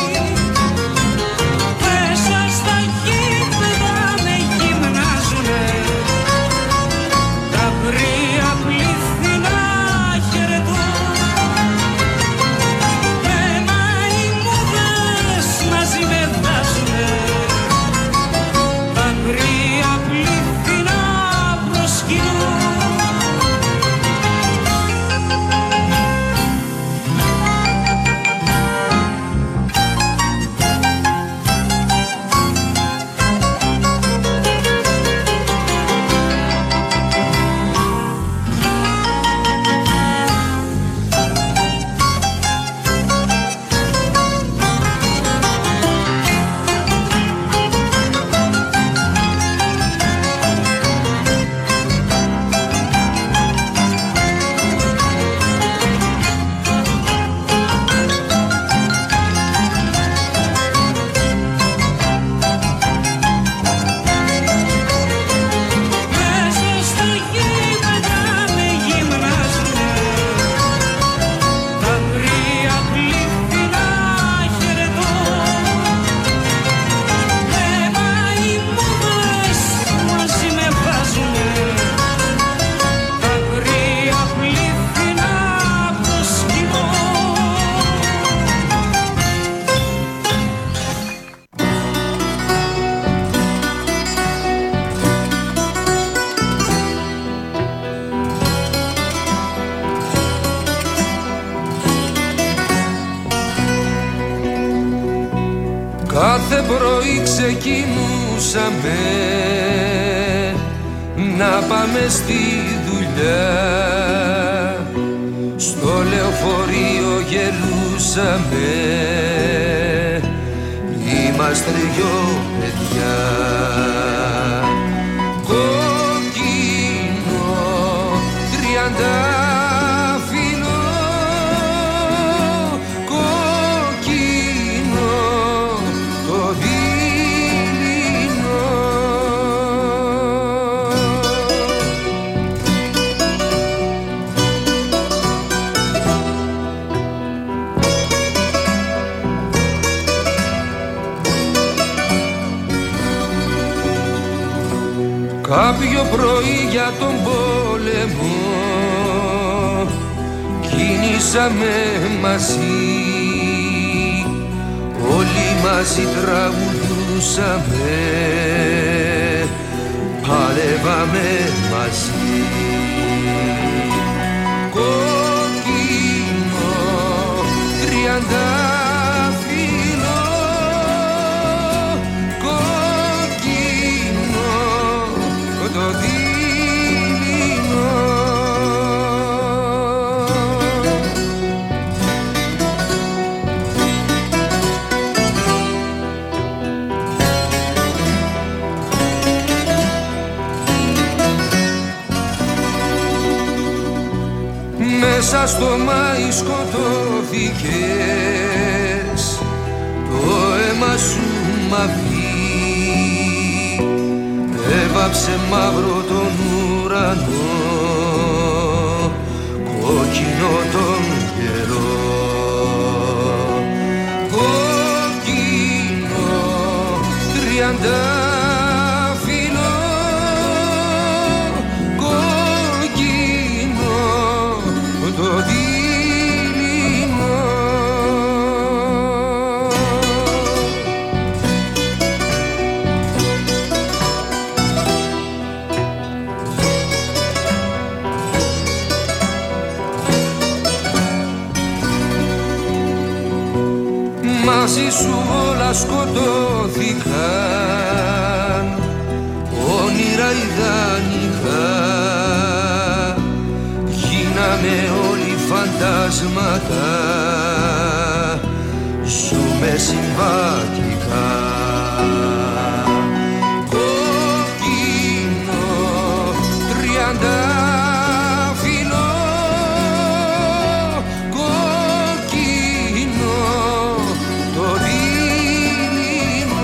μέσα στα γήπεδα με γυμνάζουνε, τα βρία πληθυνά χαιρετώ. Μαζί με βάζουνε, τα αγρία πληθυνά προσκυνώ. Κάθε πρωί ξεκινούσαμε να πάμε στη δουλειά, στο λεωφορείο γελούσαμε, είμαστε δυο παιδιά. Κόκκινο τριάντα κάποιο πρωί για τον πόλεμο κινήσαμε μαζί, όλοι μαζί τραγουδούσαμε, παλεύαμε μαζί. Κόκκινο τριάντα το δι μέσα στο Μάη σκοτώθηκες, το αίμα σου μαυρί έβαψε μαύρο τον ουρανό, κόκκινο τον καιρό, κόκκινο τριαντάφυλλο, κόκκινο το δειλινό. Μαζί σου όλα σκοτώθηκαν, όνειρα ιδανικά, γίναμε όλοι φαντάσματα, ζούμε συμβατικά. Κόκκινο τριαντάφυλλο, κόκκινο το δειλινό.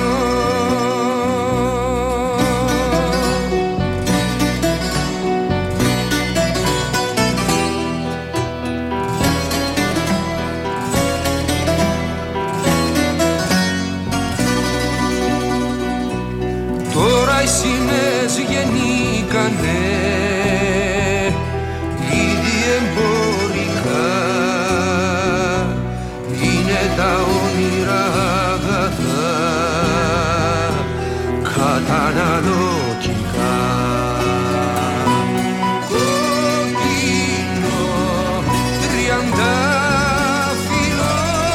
Τώρα οι σημαίες γεννήκανε ήδη εμπορικά, είναι τα όνειρα αγαθά καταναλωτικά. Κόκκινο τριαντάφυλλο,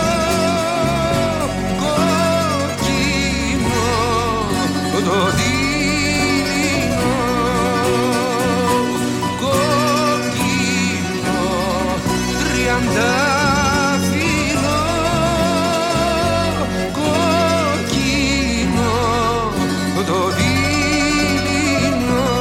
κόκκινο το δειλινό, κόκκινο τριαντάφυλλο, κόκκινο το δειλινό.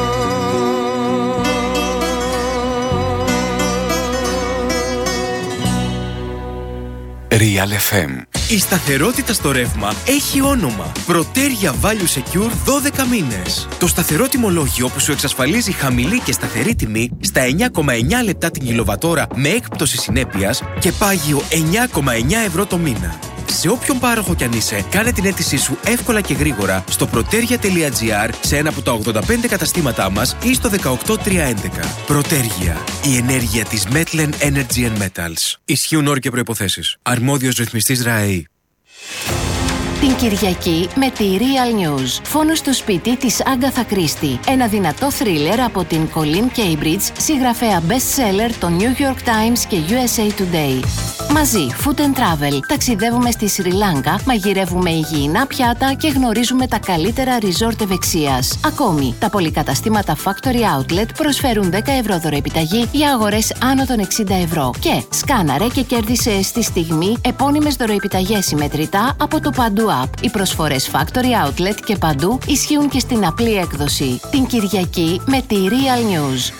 Real εφ εμ. Η σταθερότητα στο ρεύμα έχει όνομα. Προτέρια Value Secure δώδεκα μήνες. Το σταθερό τιμολόγιο που σου εξασφαλίζει χαμηλή και σταθερή τιμή στα εννιά κόμμα εννιά λεπτά την κιλοβατόρα με έκπτωση συνέπειας και πάγιο εννιά κόμμα εννιά ευρώ το μήνα. Σε όποιον πάροχο κι αν είσαι, κάνε την αίτησή σου εύκολα και γρήγορα στο protergia τελεία gr, σε ένα από τα ογδόντα πέντε καταστήματά μας ή στο δεκαοκτώ τριακόσια έντεκα. Protergia, η ενέργεια της Metlen Energy and Metals. Ισχύουν όροι και προϋποθέσεις. Αρμόδιος ρυθμιστής ΡΑΕΗ. Την Κυριακή με τη Real News. Φόνο στο σπίτι της Άγκαθα Κρίστη. Ένα δυνατό θρίλερ από την Colleen Cambridge, συγγραφέα best-seller των New York Times και γιου ες έι Today. Μαζί, food and travel. Ταξιδεύουμε στη Σρι Λάγκα, μαγειρεύουμε υγιεινά πιάτα και γνωρίζουμε τα καλύτερα resort ευεξίας. Ακόμη, τα πολυκαταστήματα Factory Outlet προσφέρουν δέκα ευρώ δωροεπιταγή για αγορές άνω των εξήντα ευρώ. Και σκάναρε και κέρδισε στη στιγμή επώνυμες δωροεπιταγές συμμετρητά από το Παντού App. Οι προσφορές Factory Outlet και Παντού ισχύουν και στην απλή έκδοση. Την Κυριακή με τη Real News.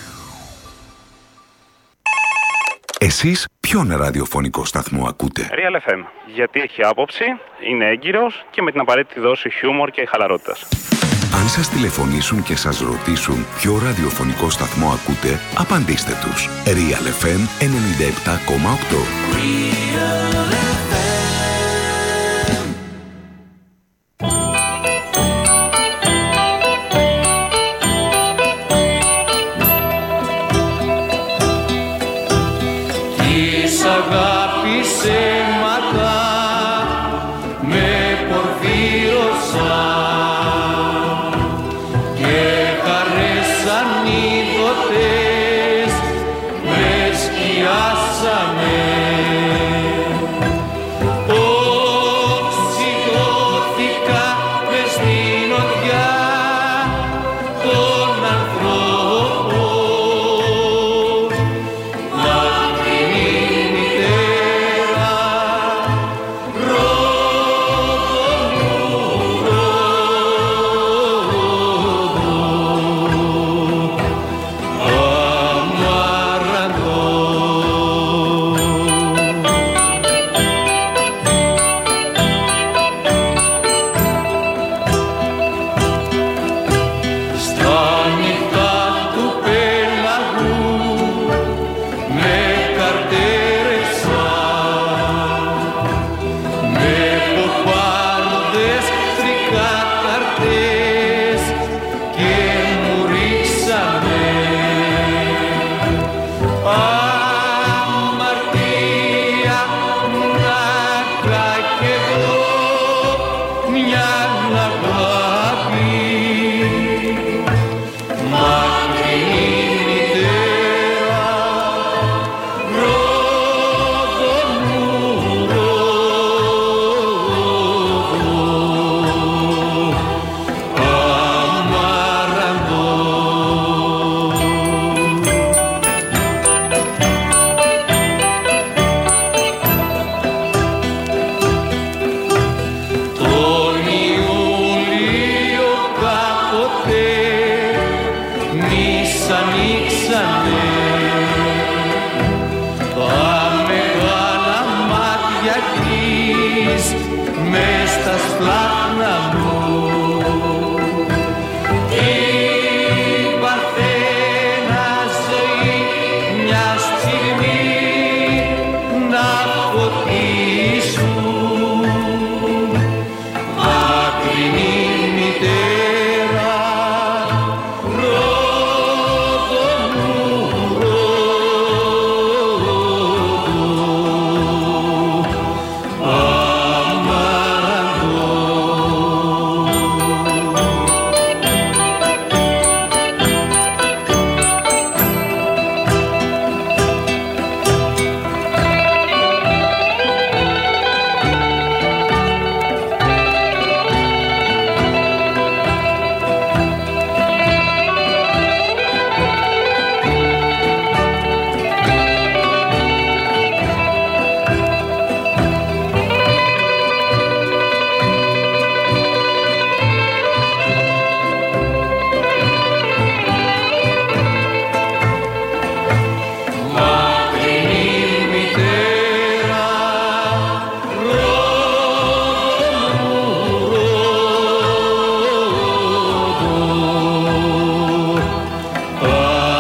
Εσείς ποιον ραδιοφωνικό σταθμό ακούτε? Real εφ εμ, γιατί έχει άποψη, είναι έγκυρος και με την απαραίτητη δόση χιούμορ και χαλαρότητας. Αν σας τηλεφωνήσουν και σας ρωτήσουν ποιο ραδιοφωνικό σταθμό ακούτε, απαντήστε τους. Real εφ εμ ενενήντα επτά κόμμα οκτώ. Αγάπης αίματα με πορφύρωσαν και χαρές ανίδωτες με σκιάσανε. μια αγάπη μακρινή μητέρα ρόδο μου ρόδο αμαραντό. Τον Ιούλιο κάποτε μης ανοίξανε τα μεγάλα μάτια της μες στα σπλάχνα μου. Την παρθένα ζωή μια στιγμή να φωτίσουν μακρινή μητέρα ρόδο μου ρόδο αμαραντό. Μακρινή μητέρα ρόδο μου ρόδο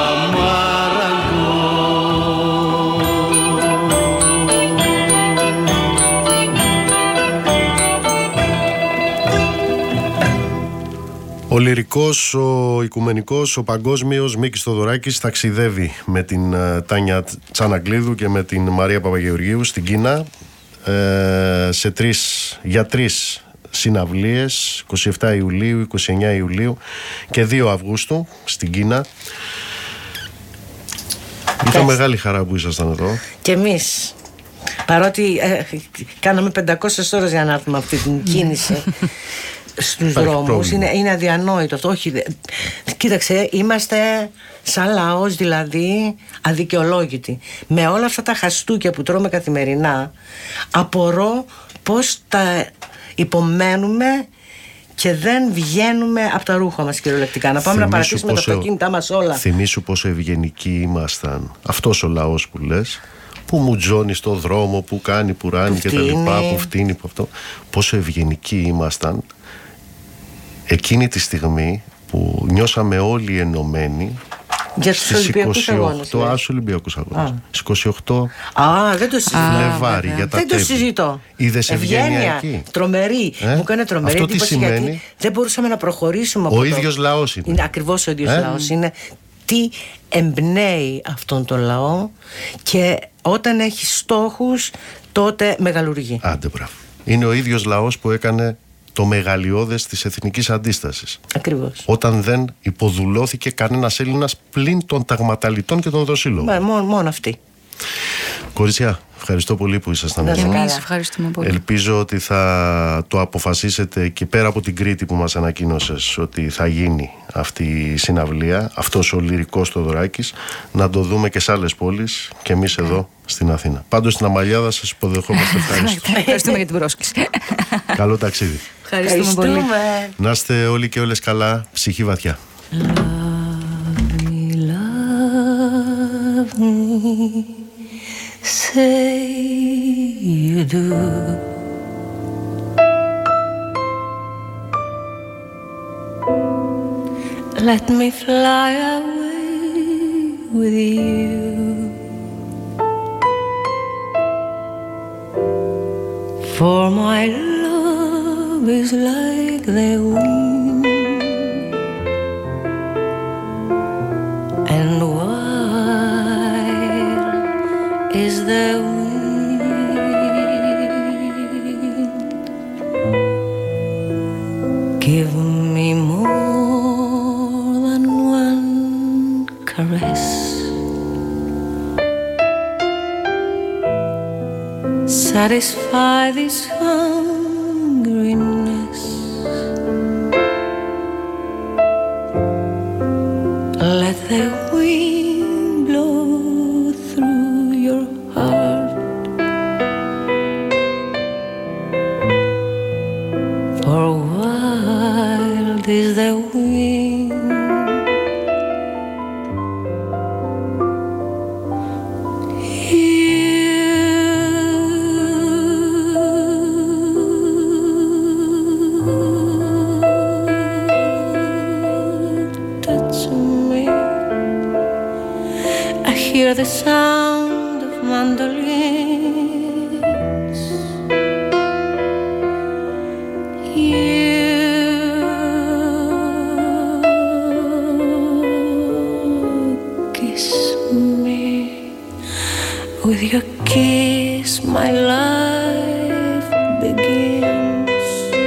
Ο λυρικός, ο οικουμενικός, ο παγκόσμιος Μίκης Θοδωράκης ταξιδεύει με την uh, Τάνια Τσαναγκλίδου και με την Μαρία Παπαγεωργίου στην Κίνα ε, σε τρεις, για τρεις συναυλίες, είκοσι επτά Ιουλίου, είκοσι εννέα Ιουλίου και δύο Αυγούστου στην Κίνα. Ήταν μεγάλη χαρά που ήσασταν εδώ. Και εμείς, παρότι ε, κάναμε πεντακόσιες ώρες για να έρθουμε αυτή την κίνηση στους δρόμους, είναι, είναι αδιανόητο αυτό. Όχι, δε, κοίταξε, είμαστε σαν λαός δηλαδή αδικαιολόγητοι. Με όλα αυτά τα χαστούκια που τρώμε καθημερινά, απορώ πώς τα υπομένουμε και δεν βγαίνουμε από τα ρούχα μας κυριολεκτικά. Να πάμε θυμίσου να παρατήσουμε τα αυτοκίνητά μας όλα. Θυμήσου πόσο ευγενικοί ήμασταν. Αυτός ο λαός που λες, που μουτζώνει στο δρόμο, που κάνει, που ράνει και τα λοιπά, που φτύνει, που αυτό. Πόσο ευγενικοί ήμασταν εκείνη τη στιγμή που νιώσαμε όλοι ενωμένοι για τους Ολυμπιακούς Αγώνες. Α, στους Ολυμπιακούς Αγώνες. Στις είκοσι οκτώ Α, δεν το συζητώ. Φλεβάρι για τα δεν τέμπη. το συζητώ. Είδες ευγένεια εκεί. Τρομερή. Ε? Μου έκανε τρομερή αυτό εντύπωση γιατί δεν μπορούσαμε να προχωρήσουμε από ο το... ίδιος λαός είναι. Είναι ακριβώς ο ίδιος ε? λαός. Είναι τι εμπνέει αυτόν τον λαό και όταν έχει στόχους τότε μεγαλουργεί. Άντε μπράβο. Είναι ο ίδιος λαός που έκανε το μεγαλειώδες της εθνικής αντίστασης. Ακριβώς. Όταν δεν υποδουλώθηκε κανένας Έλληνας πλην των ταγματαλιτών και των δοσύλλογων. Μόνο, μόνο αυτοί. Κορίτσια, ευχαριστώ πολύ που ήσασταν εδώ. Εμείς ευχαριστούμε πολύ. Ελπίζω ότι θα το αποφασίσετε και πέρα από την Κρήτη που μας ανακοίνωσες ότι θα γίνει αυτή η συναυλία, αυτός ο λυρικός Θοδωράκης, να το δούμε και σε άλλες πόλεις και εμείς εδώ στην Αθήνα. Πάντως στην Αμαλιάδα σας υποδεχόμαστε. Ευχαριστώ. Ευχαριστούμε για την πρόσκληση. Καλό ταξίδι. Ευχαριστούμε πολύ. Να είστε όλοι και όλες καλά, ψυχή βαθιά. Love me, love me, say you do. Let me fly away with you. For my love is like the wind, and wild is the wind Give me more than one caress. Satisfy this hungriness. Let the wind blow through your heart. For wild is the wind, hear the sound of mandolins. You kiss me. With your kiss my life begins.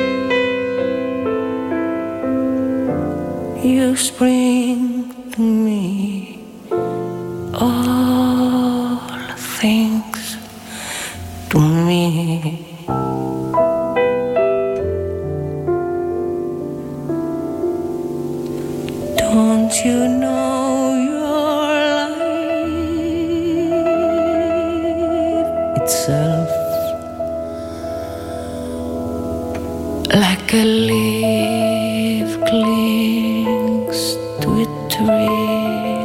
You spring to me all things to me. Don't you know your life itself, like a leaf clings to a tree?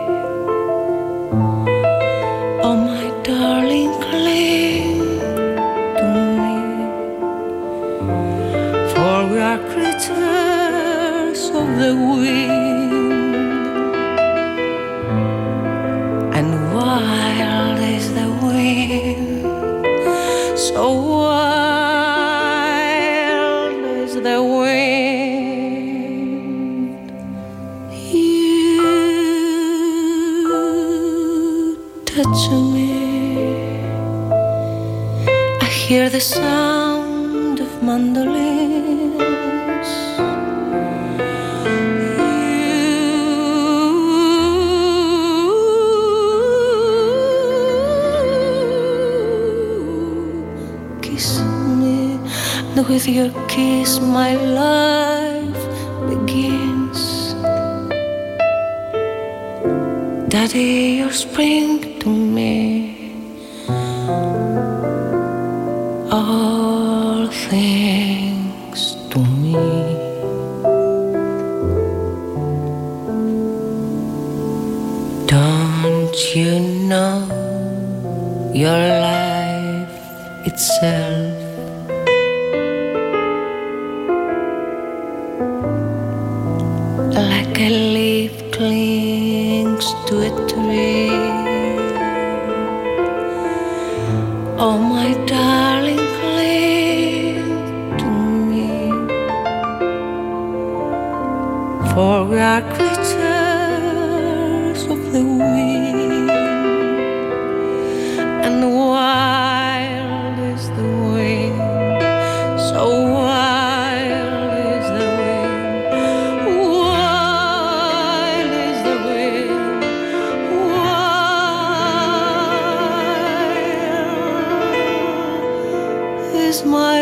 Oh my darling, cling to me, for we are creatures of the wind, and wild is the wind, so wild is the wind. You touch me, I hear the sound of mandolins. You kiss me, and with your kiss my life begins. Daddy, you spring to me all things to me. Don't you know your life itself, like a leaf clings to a tree? Oh my darling, cling to me, for we are creatures of the wind, and wild is the wind, so wild is the wind, wild is the wind, wild is my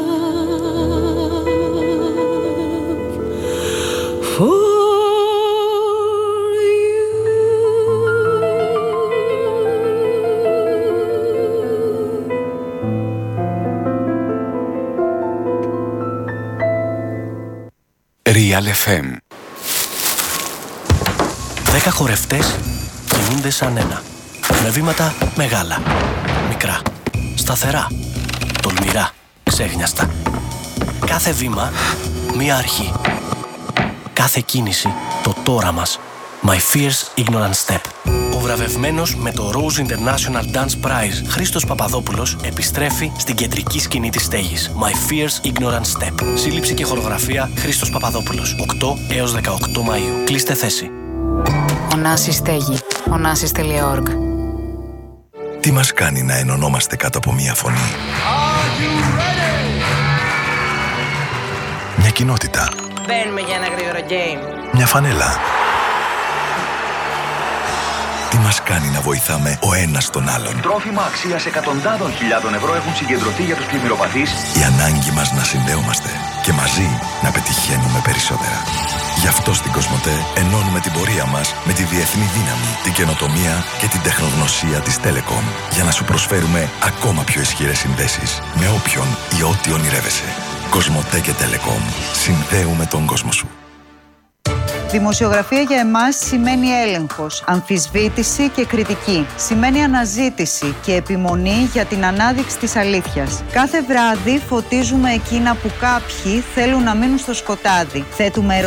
love for Real εφ εμ. Δέκα χορευτές κινούνται σαν ένα, με βήματα μεγάλα, μικρά, σταθερά, τολμηρά, ξέχνιαστα. Κάθε βήμα μία αρχή. Κάθε κίνηση το τώρα μας. My Fierce Ignorant Step. Ο βραβευμένος με το Rose International Dance Prize Χρήστος Παπαδόπουλος επιστρέφει στην κεντρική σκηνή της στέγης. My Fierce Ignorant Step. Σύλληψη και χορογραφία Χρήστος Παπαδόπουλος. οκτώ έως δεκαοκτώ Μαΐου. Κλείστε θέση. Ωνάση στέγη. ωνάσις τελεία org. Τι μας κάνει να ενωνόμαστε κάτω από μία φωνή? Μια κοινότητα. Μπαίνουμε για ένα γρήγορο game. Μια φανέλα. Τι μας κάνει να βοηθάμε ο ένας τον άλλον. Τρόφιμα αξίας εκατοντάδων χιλιάδων ευρώ έχουν συγκεντρωθεί για τους πλημμυροπαθείς. Η ανάγκη μας να συνδέομαστε και μαζί να πετυχαίνουμε περισσότερα. Γι' αυτό στην Κοσμοτέ ενώνουμε την πορεία μας με τη διεθνή δύναμη, την καινοτομία και την τεχνογνωσία της Telecom για να σου προσφέρουμε ακόμα πιο ισχυρές συνδέσεις με όποιον ή ό,τι ονειρεύεσαι. Κοσμοτέ και Telecom. Συνδέουμε τον κόσμο σου. Δημοσιογραφία για εμάς σημαίνει έλεγχος, αμφισβήτηση και κριτική. Σημαίνει αναζήτηση και επιμονή για την ανάδειξη της αλήθειας. Κάθε βράδυ φωτίζουμε εκείνα που κάποιοι θέλουν να μείνουν στο σκοτάδι. Θέτουμε